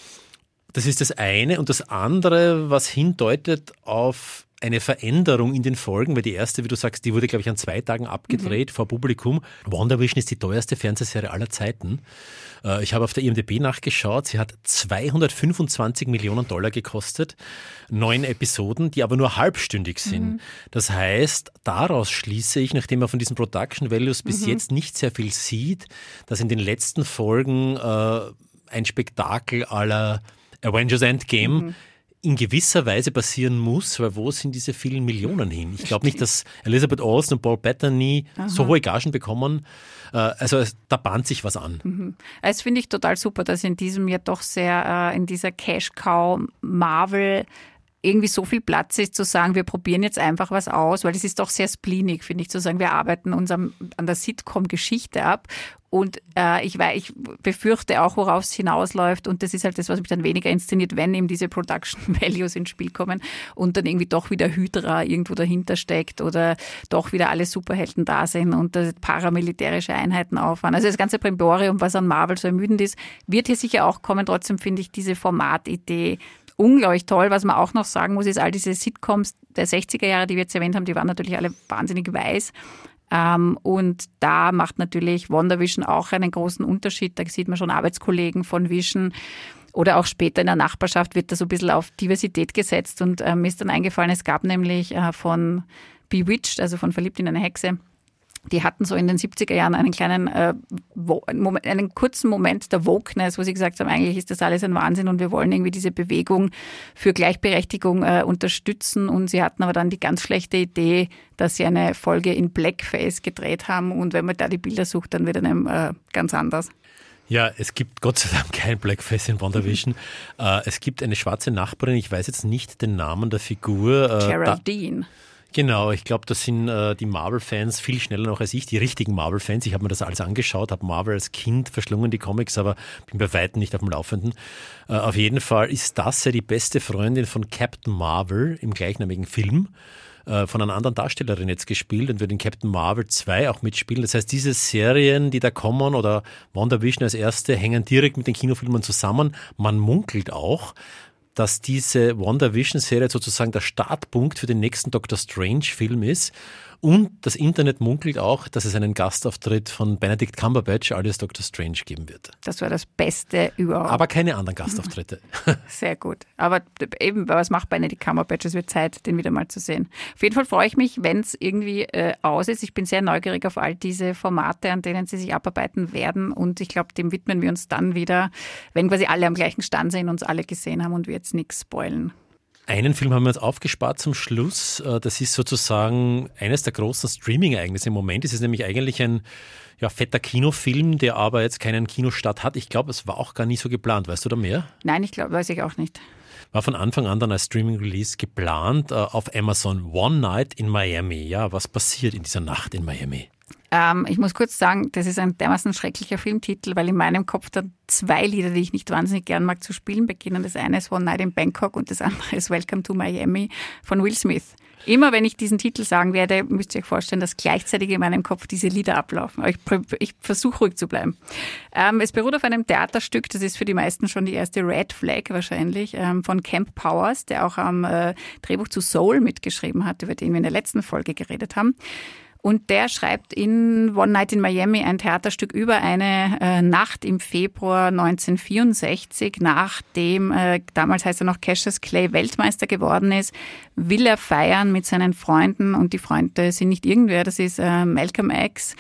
Das ist das eine. Und das andere, was hindeutet auf eine Veränderung in den Folgen, weil die erste, wie du sagst, die wurde, glaube ich, an zwei Tagen abgedreht mhm. vor Publikum. WandaVision ist die teuerste Fernsehserie aller Zeiten. Ich habe auf der I M D B nachgeschaut, sie hat zweihundertfünfundzwanzig Millionen Dollar gekostet, neun Episoden, die aber nur halbstündig sind. Mhm. Das heißt, daraus schließe ich, nachdem man von diesen Production Values bis mhm. jetzt nicht sehr viel sieht, dass in den letzten Folgen äh, ein Spektakel à la Avengers Endgame mhm. in gewisser Weise passieren muss, weil wo sind diese vielen Millionen hin? Ich glaube nicht, dass Elizabeth Olsen und Paul Bettany Aha. so hohe Gagen bekommen. Also da bahnt sich was an. Mhm. Das finde ich total super, dass in diesem ja doch sehr, in dieser Cash-Cow Marvel irgendwie so viel Platz ist, zu sagen, wir probieren jetzt einfach was aus, weil das ist doch sehr spleenig, finde ich, zu sagen, wir arbeiten uns am, an der Sitcom-Geschichte ab. Und äh, ich, weiß, ich befürchte auch, worauf es hinausläuft. Und das ist halt das, was mich dann weniger inszeniert, wenn eben diese Production Values ins Spiel kommen und dann irgendwie doch wieder Hydra irgendwo dahinter steckt oder doch wieder alle Superhelden da sind und äh, paramilitärische Einheiten auffahren. Also das ganze Brimborium, was an Marvel so ermüdend ist, wird hier sicher auch kommen. Trotzdem finde ich diese Formatidee unglaublich toll. Was man auch noch sagen muss, ist, all diese Sitcoms der sechziger Jahre, die wir jetzt erwähnt haben, die waren natürlich alle wahnsinnig weiß. Ähm, und da macht natürlich WandaVision auch einen großen Unterschied. Da sieht man schon Arbeitskollegen von Vision oder auch später in der Nachbarschaft wird da so ein bisschen auf Diversität gesetzt. Und äh, mir ist dann eingefallen, es gab nämlich äh, von Bewitched, also von Verliebt in eine Hexe, die hatten so in den siebziger Jahren einen kleinen, äh, wo, Moment, einen kurzen Moment der Wokeness, wo sie gesagt haben, eigentlich ist das alles ein Wahnsinn und wir wollen irgendwie diese Bewegung für Gleichberechtigung äh, unterstützen. Und sie hatten aber dann die ganz schlechte Idee, dass sie eine Folge in Blackface gedreht haben. Und wenn man da die Bilder sucht, dann wird einem äh, ganz anders. Ja, es gibt Gott sei Dank kein Blackface in WandaVision. Mhm. Äh, es gibt eine schwarze Nachbarin, ich weiß jetzt nicht den Namen der Figur. Äh, Geraldine. Genau, ich glaube, das sind äh, die Marvel-Fans viel schneller noch als ich, die richtigen Marvel-Fans. Ich habe mir das alles angeschaut, habe Marvel als Kind verschlungen, die Comics, aber bin bei weitem nicht auf dem Laufenden. Äh, auf jeden Fall ist das ja die beste Freundin von Captain Marvel im gleichnamigen Film, äh, von einer anderen Darstellerin jetzt gespielt und wird in Captain Marvel zwei auch mitspielen. Das heißt, diese Serien, die da kommen oder WandaVision als erste, hängen direkt mit den Kinofilmen zusammen. Man munkelt auch, dass diese WandaVision-Serie sozusagen der Startpunkt für den nächsten Doctor Strange-Film ist. Und das Internet munkelt auch, dass es einen Gastauftritt von Benedict Cumberbatch alias Doctor Strange geben wird. Das war das Beste überhaupt. Aber keine anderen Gastauftritte. Sehr gut. Aber eben, was macht Benedict Cumberbatch? Es wird Zeit, den wieder mal zu sehen. Auf jeden Fall freue ich mich, wenn es irgendwie äh, aus ist. Ich bin sehr neugierig auf all diese Formate, an denen sie sich abarbeiten werden. Und ich glaube, dem widmen wir uns dann wieder, wenn quasi alle am gleichen Stand sind, uns alle gesehen haben und wir jetzt nichts spoilen. Einen Film haben wir uns aufgespart zum Schluss. Das ist sozusagen eines der großen Streaming-Ereignisse im Moment. Es ist nämlich eigentlich ein ja, fetter Kinofilm, der aber jetzt keinen Kinostart hat. Ich glaube, es war auch gar nicht so geplant. Weißt du da mehr? Nein, ich glaube, weiß ich auch nicht. War von Anfang an dann als Streaming-Release geplant auf Amazon. One Night in Miami. Ja, was passiert in dieser Nacht in Miami? Ähm, ich muss kurz sagen, das ist ein dermaßen schrecklicher Filmtitel, weil in meinem Kopf dann zwei Lieder, die ich nicht wahnsinnig gern mag, zu spielen beginnen. Das eine ist One Night in Bangkok und das andere ist Welcome to Miami von Will Smith. Immer wenn ich diesen Titel sagen werde, müsst ihr euch vorstellen, dass gleichzeitig in meinem Kopf diese Lieder ablaufen. Aber ich, ich versuche ruhig zu bleiben. Ähm, es beruht auf einem Theaterstück, das ist für die meisten schon die erste Red Flag wahrscheinlich, ähm, von Kemp Powers, der auch am äh, Drehbuch zu Soul mitgeschrieben hat, über den wir in der letzten Folge geredet haben. Und der schreibt in One Night in Miami ein Theaterstück über eine äh, Nacht im Februar neunzehnhundertvierundsechzig, nachdem, äh, damals heißt er noch Cassius Clay, Weltmeister geworden ist, will er feiern mit seinen Freunden und die Freunde sind nicht irgendwer, das ist äh, Malcolm X,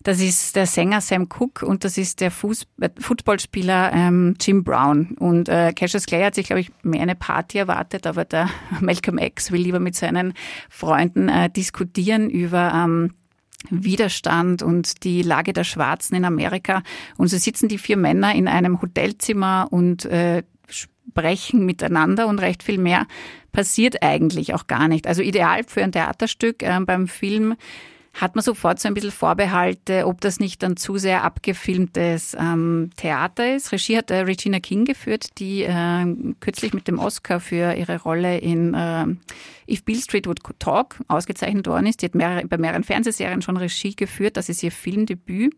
Das ist der Sänger Sam Cooke und das ist der Fuß- äh, Footballspieler ähm, Jim Brown. Und äh, Cassius Clay hat sich, glaube ich, mehr eine Party erwartet, aber der Malcolm X will lieber mit seinen Freunden äh, diskutieren über ähm, Widerstand und die Lage der Schwarzen in Amerika. Und so sitzen die vier Männer in einem Hotelzimmer und äh, sprechen miteinander und recht viel mehr passiert eigentlich auch gar nicht. Also ideal für ein Theaterstück. Äh, beim Film hat man sofort so ein bisschen Vorbehalte, ob das nicht ein zu sehr abgefilmtes ähm, Theater ist. Regie hat äh, Regina King geführt, die äh, kürzlich mit dem Oscar für ihre Rolle in äh, If Beale Street Would Talk ausgezeichnet worden ist. Die hat mehrere, bei mehreren Fernsehserien schon Regie geführt. Das ist ihr Filmdebüt.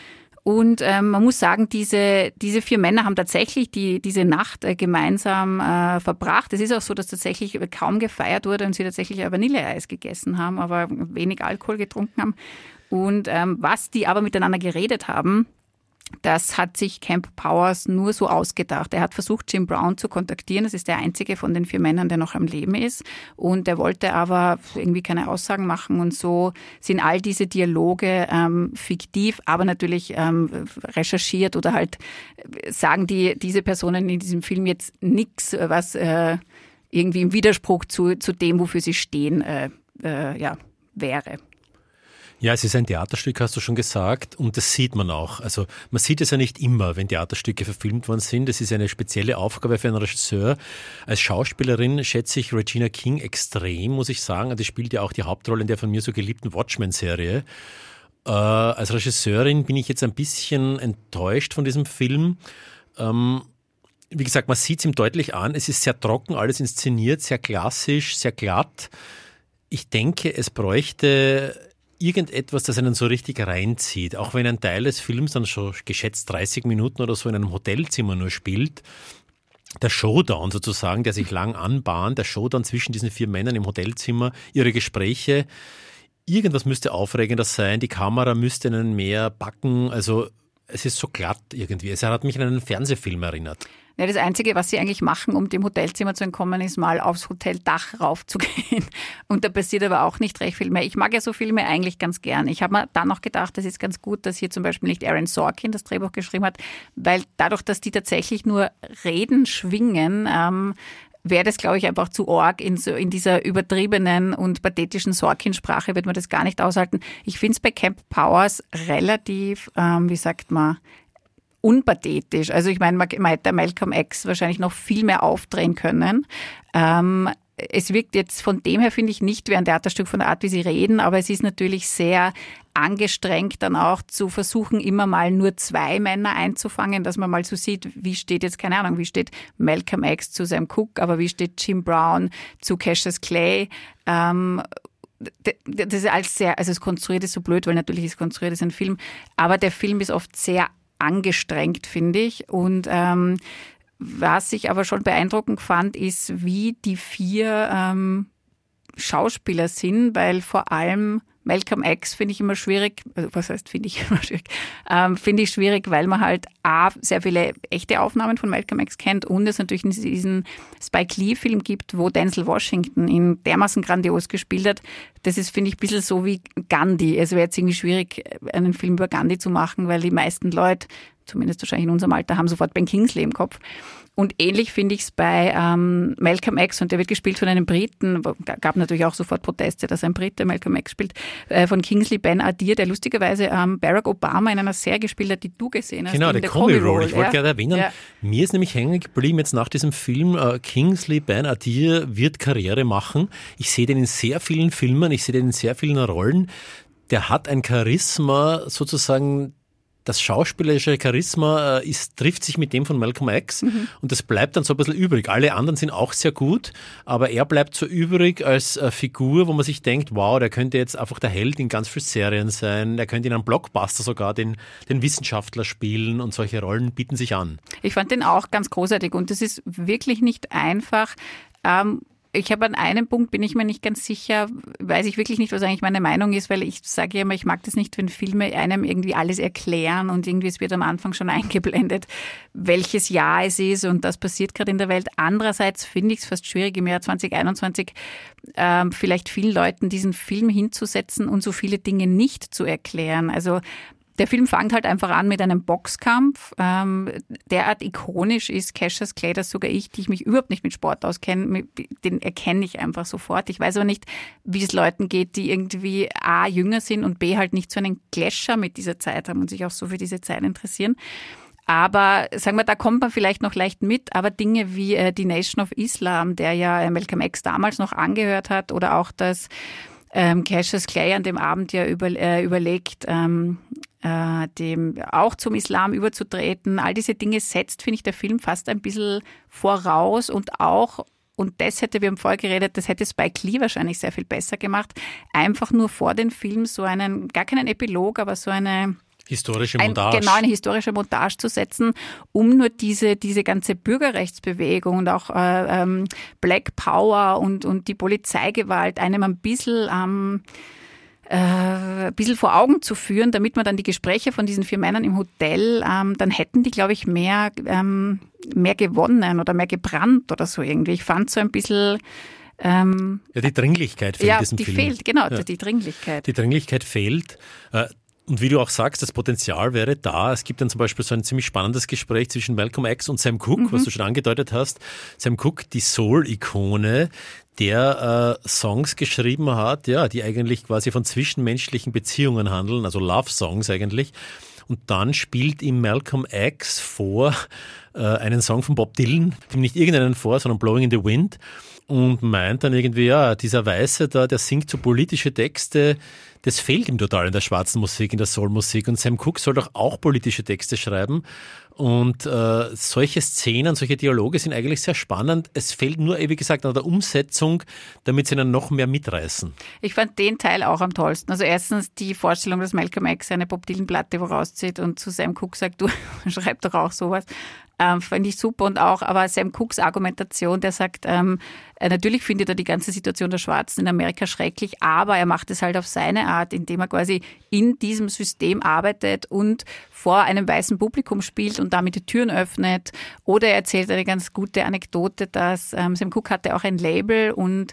Und ähm, man muss sagen, diese, diese vier Männer haben tatsächlich die, diese Nacht äh, gemeinsam äh, verbracht. Es ist auch so, dass tatsächlich kaum gefeiert wurde und sie tatsächlich ein Vanilleeis gegessen haben, aber wenig Alkohol getrunken haben. Und ähm, was die aber miteinander geredet haben, das hat sich Kemp Powers nur so ausgedacht. Er hat versucht, Jim Brown zu kontaktieren. Das ist der einzige von den vier Männern, der noch am Leben ist. Und er wollte aber irgendwie keine Aussagen machen. Und so sind all diese Dialoge ähm, fiktiv, aber natürlich ähm, recherchiert oder halt sagen die diese Personen in diesem Film jetzt nichts, was äh, irgendwie im Widerspruch zu, zu dem, wofür sie stehen, äh, äh, ja, wäre. Ja, es ist ein Theaterstück, hast du schon gesagt, und das sieht man auch. Also man sieht es ja nicht immer, wenn Theaterstücke verfilmt worden sind. Das ist eine spezielle Aufgabe für einen Regisseur. Als Schauspielerin schätze ich Regina King extrem, muss ich sagen. Die spielt ja auch die Hauptrolle in der von mir so geliebten Watchmen-Serie. Äh, als Regisseurin bin ich jetzt ein bisschen enttäuscht von diesem Film. Ähm, wie gesagt, man sieht es ihm deutlich an. Es ist sehr trocken, alles inszeniert, sehr klassisch, sehr glatt. Ich denke, es bräuchte irgendetwas, das einen so richtig reinzieht. Auch wenn ein Teil des Films dann schon geschätzt dreißig Minuten oder so in einem Hotelzimmer nur spielt. Der Showdown sozusagen, der sich lang anbahnt, der Showdown zwischen diesen vier Männern im Hotelzimmer, ihre Gespräche. Irgendwas müsste aufregender sein, die Kamera müsste einen mehr backen. Also es ist so glatt irgendwie. Es hat mich an einen Fernsehfilm erinnert. Ja, das Einzige, was sie eigentlich machen, um dem Hotelzimmer zu entkommen, ist mal aufs Hoteldach raufzugehen. Und da passiert aber auch nicht recht viel mehr. Ich mag ja so Filme eigentlich ganz gern. Ich habe mir dann noch gedacht, das ist ganz gut, dass hier zum Beispiel nicht Aaron Sorkin das Drehbuch geschrieben hat, weil dadurch, dass die tatsächlich nur Reden schwingen, ähm, wäre das, glaube ich, einfach zu arg. In, so, in dieser übertriebenen und pathetischen Sorkin-Sprache wird man das gar nicht aushalten. Ich finde es bei Kemp Powers relativ, ähm, wie sagt man, unpathetisch. Also ich meine, man hätte Malcolm X wahrscheinlich noch viel mehr aufdrehen können. Ähm, es wirkt jetzt von dem her, finde ich, nicht wie ein Theaterstück von der Art, wie sie reden, aber es ist natürlich sehr angestrengt, dann auch zu versuchen, immer mal nur zwei Männer einzufangen, dass man mal so sieht, wie steht jetzt, keine Ahnung, wie steht Malcolm X zu Sam Cooke, aber wie steht Jim Brown zu Cassius Clay. Ähm, das ist alles sehr, also es konstruiert ist so blöd, weil natürlich ist konstruiert ist ein Film, aber der Film ist oft sehr angestrengt, finde ich. Und ähm, was ich aber schon beeindruckend fand, ist, wie die vier ähm, Schauspieler sind, weil vor allem Malcolm X finde ich immer schwierig, also was heißt finde ich immer schwierig, ähm, finde ich schwierig, weil man halt A, sehr viele echte Aufnahmen von Malcolm X kennt und es natürlich diesen Spike Lee-Film gibt, wo Denzel Washington ihn dermaßen grandios gespielt hat. Das ist, finde ich, ein bisschen so wie Gandhi. Es wäre jetzt irgendwie schwierig, einen Film über Gandhi zu machen, weil die meisten Leute, zumindest wahrscheinlich in unserem Alter, haben sofort Ben Kingsley im Kopf. Und ähnlich finde ich es bei ähm, Malcolm X, und der wird gespielt von einem Briten, gab natürlich auch sofort Proteste, dass ein Brite Malcolm X spielt, äh, von Kingsley Ben-Adir, der lustigerweise ähm, Barack Obama in einer Serie gespielt hat, die du gesehen hast. Genau, der Comey-Roll. Ich wollte ja. gerade erwähnen, ja. Mir ist nämlich hängen geblieben jetzt nach diesem Film, äh, Kingsley Ben-Adir wird Karriere machen. Ich sehe den in sehr vielen Filmen, ich sehe den in sehr vielen Rollen. Der hat ein Charisma sozusagen. Das schauspielerische Charisma äh, ist, trifft sich mit dem von Malcolm X mhm. und das bleibt dann so ein bisschen übrig. Alle anderen sind auch sehr gut, aber er bleibt so übrig als äh, Figur, wo man sich denkt, wow, der könnte jetzt einfach der Held in ganz vielen Serien sein, der könnte in einem Blockbuster sogar den, den Wissenschaftler spielen und solche Rollen bieten sich an. Ich fand den auch ganz großartig und es ist wirklich nicht einfach, ähm, Ich habe an einem Punkt, bin ich mir nicht ganz sicher, weiß ich wirklich nicht, was eigentlich meine Meinung ist, weil ich sage ja immer, ich mag das nicht, wenn Filme einem irgendwie alles erklären und irgendwie es wird am Anfang schon eingeblendet, welches Jahr es ist und das passiert gerade in der Welt. Andererseits finde ich es fast schwierig, im Jahr zwanzig einundzwanzig ähm, vielleicht vielen Leuten diesen Film hinzusetzen und so viele Dinge nicht zu erklären. Also der Film fängt halt einfach an mit einem Boxkampf, ähm, derart ikonisch ist Cassius Clay, dass sogar ich, die ich mich überhaupt nicht mit Sport auskenne, den erkenne ich einfach sofort. Ich weiß aber nicht, wie es Leuten geht, die irgendwie A, jünger sind und B, halt nicht so einen Clasher mit dieser Zeit haben und sich auch so für diese Zeit interessieren. Aber sagen wir, da kommt man vielleicht noch leicht mit, aber Dinge wie äh, die Nation of Islam, der ja Malcolm X damals noch angehört hat, oder auch das ähm, Cassius Clay an dem Abend ja über, äh, überlegt, ähm, äh, dem auch zum Islam überzutreten. All diese Dinge setzt, finde ich, der Film fast ein bisschen voraus und auch, und das hätte, wir haben vorher geredet, das hätte Spike Lee wahrscheinlich sehr viel besser gemacht, einfach nur vor den Film so einen, gar keinen Epilog, aber so eine Historische ein, Montage. Genau, eine historische Montage zu setzen, um nur diese, diese ganze Bürgerrechtsbewegung und auch äh, ähm, Black Power und, und die Polizeigewalt einem ein bisschen ähm, äh, ein bisschen vor Augen zu führen, damit man dann die Gespräche von diesen vier Männern im Hotel, ähm, dann hätten die, glaube ich, mehr, ähm, mehr gewonnen oder mehr gebrannt oder so irgendwie. Ich fand so ein bisschen... Ähm, ja, die Dringlichkeit fehlt ja, diesem die Film. fehlt, genau, ja. die Dringlichkeit. Die Dringlichkeit fehlt. Äh, Und wie du auch sagst, das Potenzial wäre da. Es gibt dann zum Beispiel so ein ziemlich spannendes Gespräch zwischen Malcolm X und Sam Cooke, mhm. was du schon angedeutet hast. Sam Cooke, die Soul-Ikone, der äh, Songs geschrieben hat, ja, die eigentlich quasi von zwischenmenschlichen Beziehungen handeln, also Love-Songs eigentlich. Und dann spielt ihm Malcolm X vor äh, einen Song von Bob Dylan, nicht irgendeinen vor, sondern Blowing in the Wind. Und meint dann irgendwie, ja, dieser Weiße da, der singt so politische Texte, das fehlt ihm total in der schwarzen Musik, in der Soul-Musik. Und Sam Cooke soll doch auch politische Texte schreiben. Und äh, solche Szenen, solche Dialoge sind eigentlich sehr spannend. Es fehlt nur, wie gesagt, an der Umsetzung, damit sie dann noch mehr mitreißen. Ich fand den Teil auch am tollsten. Also erstens die Vorstellung, dass Malcolm X eine Bob Dylan-Platte vorauszieht und zu Sam Cooke sagt, du schreib doch auch sowas. Ähm, fand ich super. Und auch, aber Sam Cookes Argumentation, der sagt, ähm, natürlich findet er die ganze Situation der Schwarzen in Amerika schrecklich, aber er macht es halt auf seine Art, indem er quasi in diesem System arbeitet und vor einem weißen Publikum spielt und damit die Türen öffnet. Oder er erzählt eine ganz gute Anekdote, dass ähm, Sam Cooke hatte auch ein Label und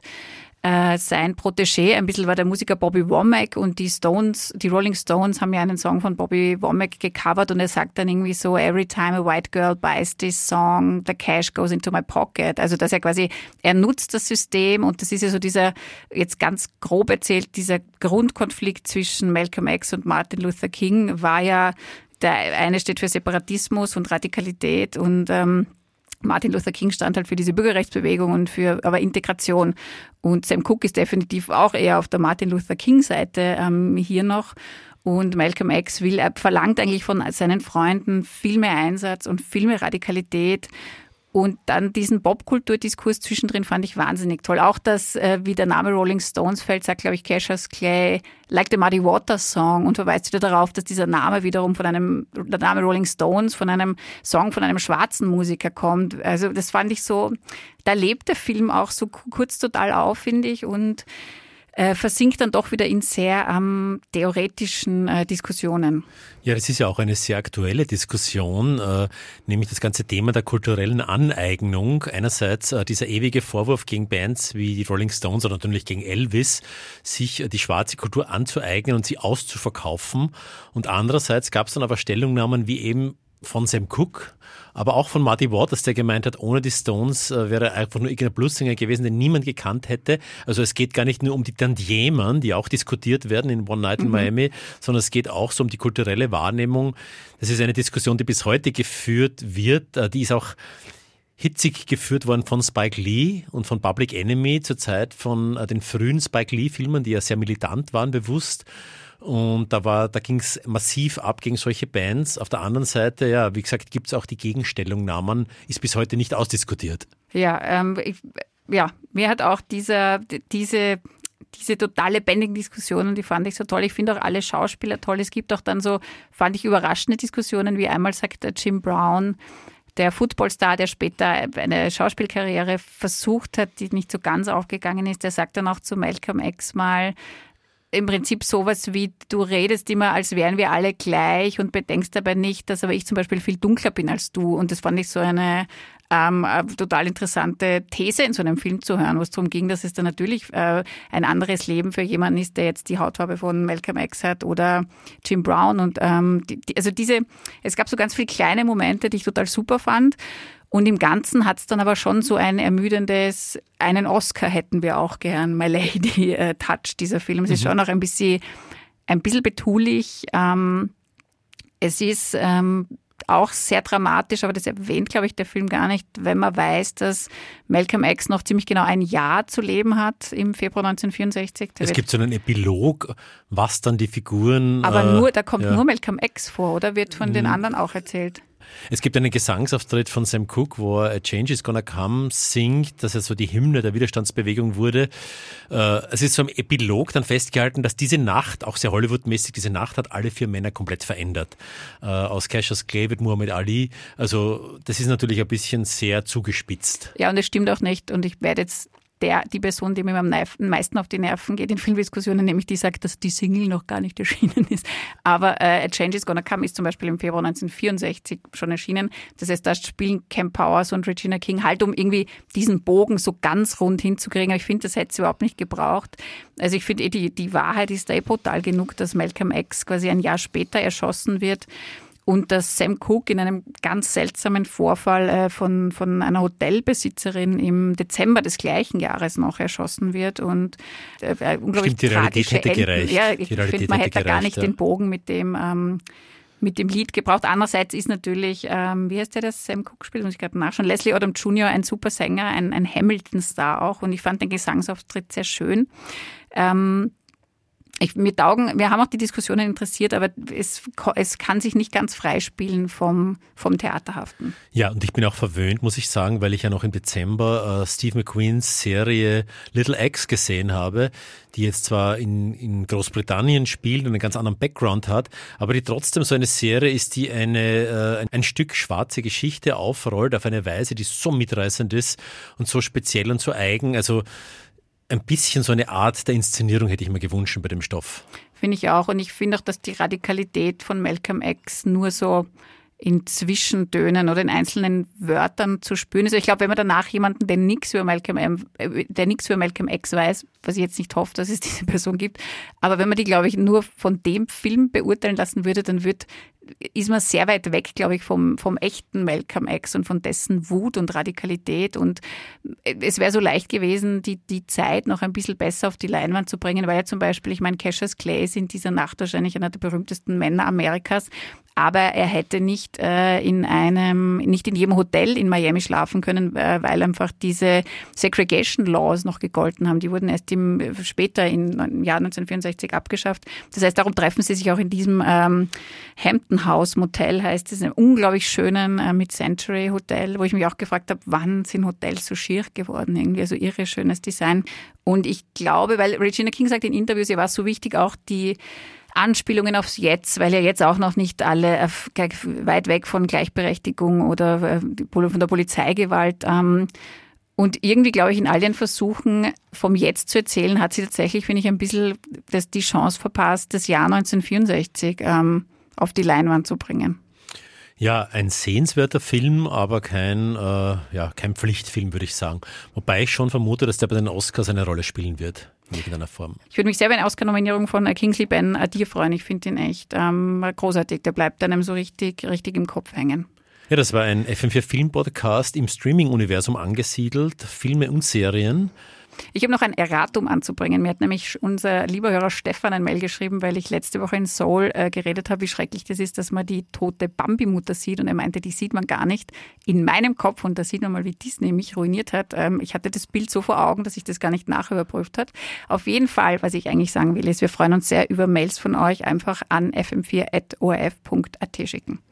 sein Protégé, ein bisschen war der Musiker Bobby Womack und die Stones, die Rolling Stones haben ja einen Song von Bobby Womack gecovert und er sagt dann irgendwie so, every time a white girl buys this song, the cash goes into my pocket. Also dass er quasi, er nutzt das System und das ist ja so dieser, jetzt ganz grob erzählt, dieser Grundkonflikt zwischen Malcolm X und Martin Luther King war ja, der eine steht für Separatismus und Radikalität und ähm, Martin Luther King stand halt für diese Bürgerrechtsbewegung und für aber Integration. Und Sam Cooke ist definitiv auch eher auf der Martin Luther King-Seite ähm, hier noch. Und Malcolm X will, er verlangt eigentlich von seinen Freunden viel mehr Einsatz und viel mehr Radikalität. Und dann diesen Popkulturdiskurs zwischendrin fand ich wahnsinnig toll. Auch das, äh, wie der Name Rolling Stones fällt, sagt, glaube ich, Cassius Clay, Like the Muddy Waters Song und verweist wieder darauf, dass dieser Name wiederum von einem, der Name Rolling Stones von einem Song von einem schwarzen Musiker kommt. Also das fand ich so, da lebt der Film auch so kurz total auf, finde ich, und äh, versinkt dann doch wieder in sehr ähm, theoretischen äh, Diskussionen. Ja, das ist ja auch eine sehr aktuelle Diskussion, äh, nämlich das ganze Thema der kulturellen Aneignung. Einerseits äh, dieser ewige Vorwurf gegen Bands wie die Rolling Stones oder natürlich gegen Elvis, sich äh, die schwarze Kultur anzueignen und sie auszuverkaufen. Und andererseits gab es dann aber Stellungnahmen wie eben von Sam Cooke, aber auch von Muddy Waters, der gemeint hat, ohne die Stones äh, wäre er einfach nur irgendein Bluessänger gewesen, den niemand gekannt hätte. Also es geht gar nicht nur um die Tantiemen, die auch diskutiert werden in One Night in mhm. Miami, sondern es geht auch so um die kulturelle Wahrnehmung. Das ist eine Diskussion, die bis heute geführt wird. Äh, die ist auch hitzig geführt worden von Spike Lee und von Public Enemy zur Zeit von äh, den frühen Spike Lee-Filmen, die ja sehr militant waren, bewusst. Und da war, da ging es massiv ab gegen solche Bands. Auf der anderen Seite, ja, wie gesagt, gibt es auch die Gegenstellungnahmen, ist bis heute nicht ausdiskutiert. Ja, ähm, ich, ja, mir hat auch dieser, diese, diese total lebendigen Diskussionen, die fand ich so toll. Ich finde auch alle Schauspieler toll. Es gibt auch dann so, fand ich, überraschende Diskussionen, wie einmal sagt der Jim Brown, der Footballstar, der später eine Schauspielkarriere versucht hat, die nicht so ganz aufgegangen ist, der sagt dann auch zu Malcolm X mal, im Prinzip sowas wie, du redest immer, als wären wir alle gleich und bedenkst dabei nicht, dass aber ich zum Beispiel viel dunkler bin als du. Und das fand ich so eine ähm, total interessante These in so einem Film zu hören, wo es darum ging, dass es dann natürlich äh, ein anderes Leben für jemanden ist, der jetzt die Hautfarbe von Malcolm X hat oder Jim Brown. Und ähm, die, die, also diese, es gab so ganz viele kleine Momente, die ich total super fand. Und im Ganzen hat es dann aber schon so ein ermüdendes, einen Oscar hätten wir auch gern, My Lady, äh, Touch, dieser Film. Es ist mhm. schon noch ein bisschen, ein bisschen betulich. Ähm, es ist ähm, auch sehr dramatisch, aber das erwähnt, glaube ich, der Film gar nicht, wenn man weiß, dass Malcolm X noch ziemlich genau ein Jahr zu leben hat im Februar neunzehnhundertvierundsechzig. Der es gibt so einen Epilog, was dann die Figuren... Aber äh, nur, da kommt ja. nur Malcolm X vor, oder? Wird von den anderen auch erzählt? Es gibt einen Gesangsauftritt von Sam Cooke, wo er A Change is Gonna Come singt, dass er so die Hymne der Widerstandsbewegung wurde. Es ist so im Epilog dann festgehalten, dass diese Nacht, auch sehr Hollywood-mäßig, diese Nacht hat alle vier Männer komplett verändert. Aus Cassius Clay wird Muhammad Ali. Also das ist natürlich ein bisschen sehr zugespitzt. Ja, und das stimmt auch nicht. Und ich werde jetzt Der, die Person, die mir am meisten auf die Nerven geht in Filmdiskussionen, nämlich die sagt, dass die Single noch gar nicht erschienen ist. Aber äh, A Change is Gonna Come ist zum Beispiel im Februar neunzehnhundertvierundsechzig schon erschienen. Das heißt, da spielen Cam Powers und Regina King halt, um irgendwie diesen Bogen so ganz rund hinzukriegen. Aber ich finde, das hätte es überhaupt nicht gebraucht. Also ich finde, die, die Wahrheit ist da eh brutal genug, dass Malcolm X quasi ein Jahr später erschossen wird. Und dass Sam Cooke in einem ganz seltsamen Vorfall äh, von, von einer Hotelbesitzerin im Dezember des gleichen Jahres noch erschossen wird. Und äh, unglaublich Stimmt, die Realität hätte Enden. gereicht. Ja, ich finde, man hätte da gar nicht ja. den Bogen mit dem, ähm, mit dem Lied gebraucht. Andererseits ist natürlich, ähm, wie heißt der, das Sam Cooke spielt, muss ich gerade nachschauen, Leslie Odom Junior, ein super Sänger, ein, ein Hamilton-Star auch. Und ich fand den Gesangsauftritt sehr schön. Ähm, Ich, mir taugen, wir haben auch die Diskussionen interessiert, aber es, es kann sich nicht ganz freispielen vom, vom Theaterhaften. Ja, und ich bin auch verwöhnt, muss ich sagen, weil ich ja noch im Dezember äh, Steve McQueens Serie Little X gesehen habe, die jetzt zwar in, in Großbritannien spielt und einen ganz anderen Background hat, aber die trotzdem so eine Serie ist, die eine, äh, ein Stück schwarze Geschichte aufrollt auf eine Weise, die so mitreißend ist und so speziell und so eigen. Also ein bisschen so eine Art der Inszenierung hätte ich mir gewünscht bei dem Stoff. Finde ich auch. Und ich finde auch, dass die Radikalität von Malcolm X nur so in Zwischentönen oder in einzelnen Wörtern zu spüren ist. Also ich glaube, wenn man danach jemanden, der nichts über Malcolm, der nichts über Malcolm X weiß, was ich jetzt nicht hoffe, dass es diese Person gibt, aber wenn man die, glaube ich, nur von dem Film beurteilen lassen würde, dann wird, ist man sehr weit weg, glaube ich, vom, vom echten Malcolm X und von dessen Wut und Radikalität. Und es wäre so leicht gewesen, die, die Zeit noch ein bisschen besser auf die Leinwand zu bringen, weil ja zum Beispiel, ich meine, Cassius Clay ist in dieser Nacht wahrscheinlich einer der berühmtesten Männer Amerikas, aber er hätte nicht äh, in einem, nicht in jedem Hotel in Miami schlafen können, äh, weil einfach diese Segregation Laws noch gegolten haben. Die wurden erst im, später in, im Jahr neunzehnhundertvierundsechzig abgeschafft. Das heißt, darum treffen sie sich auch in diesem ähm, Hampton House Motel, heißt es, einem unglaublich schönen äh, Mid-Century Hotel, wo ich mich auch gefragt habe, wann sind Hotels so schier geworden? Irgendwie, also irre schönes Design. Und ich glaube, weil Regina King sagt in Interviews, ihr war so wichtig, auch die Anspielungen aufs Jetzt, weil ja jetzt auch noch nicht alle weit weg von Gleichberechtigung oder von der Polizeigewalt. Und irgendwie, glaube ich, in all den Versuchen vom Jetzt zu erzählen, hat sie tatsächlich, finde ich, ein bisschen das, die Chance verpasst, das Jahr neunzehnhundertvierundsechzig auf die Leinwand zu bringen. Ja, ein sehenswerter Film, aber kein, äh, ja, kein Pflichtfilm, würde ich sagen. Wobei ich schon vermute, dass der bei den Oscars eine Rolle spielen wird, in irgendeiner Form. Ich würde mich sehr über eine Oscar-Nominierung von Kingsley Ben Adir freuen. Ich finde ihn echt ähm, großartig. Der bleibt einem so richtig, richtig im Kopf hängen. Ja, das war ein F M vier Film-Podcast im Streaming-Universum angesiedelt, Filme und Serien. Ich habe noch ein Erratum anzubringen. Mir hat nämlich unser lieber Hörer Stefan ein Mail geschrieben, weil ich letzte Woche in Seoul äh, geredet habe, wie schrecklich das ist, dass man die tote Bambi-Mutter sieht. Und er meinte, die sieht man gar nicht. In meinem Kopf, und da sieht man mal, wie Disney mich ruiniert hat, ähm, ich hatte das Bild so vor Augen, dass ich das gar nicht nachüberprüft habe. Auf jeden Fall, was ich eigentlich sagen will, ist, wir freuen uns sehr über Mails von euch. Einfach an f m vier at o r f punkt a t schicken.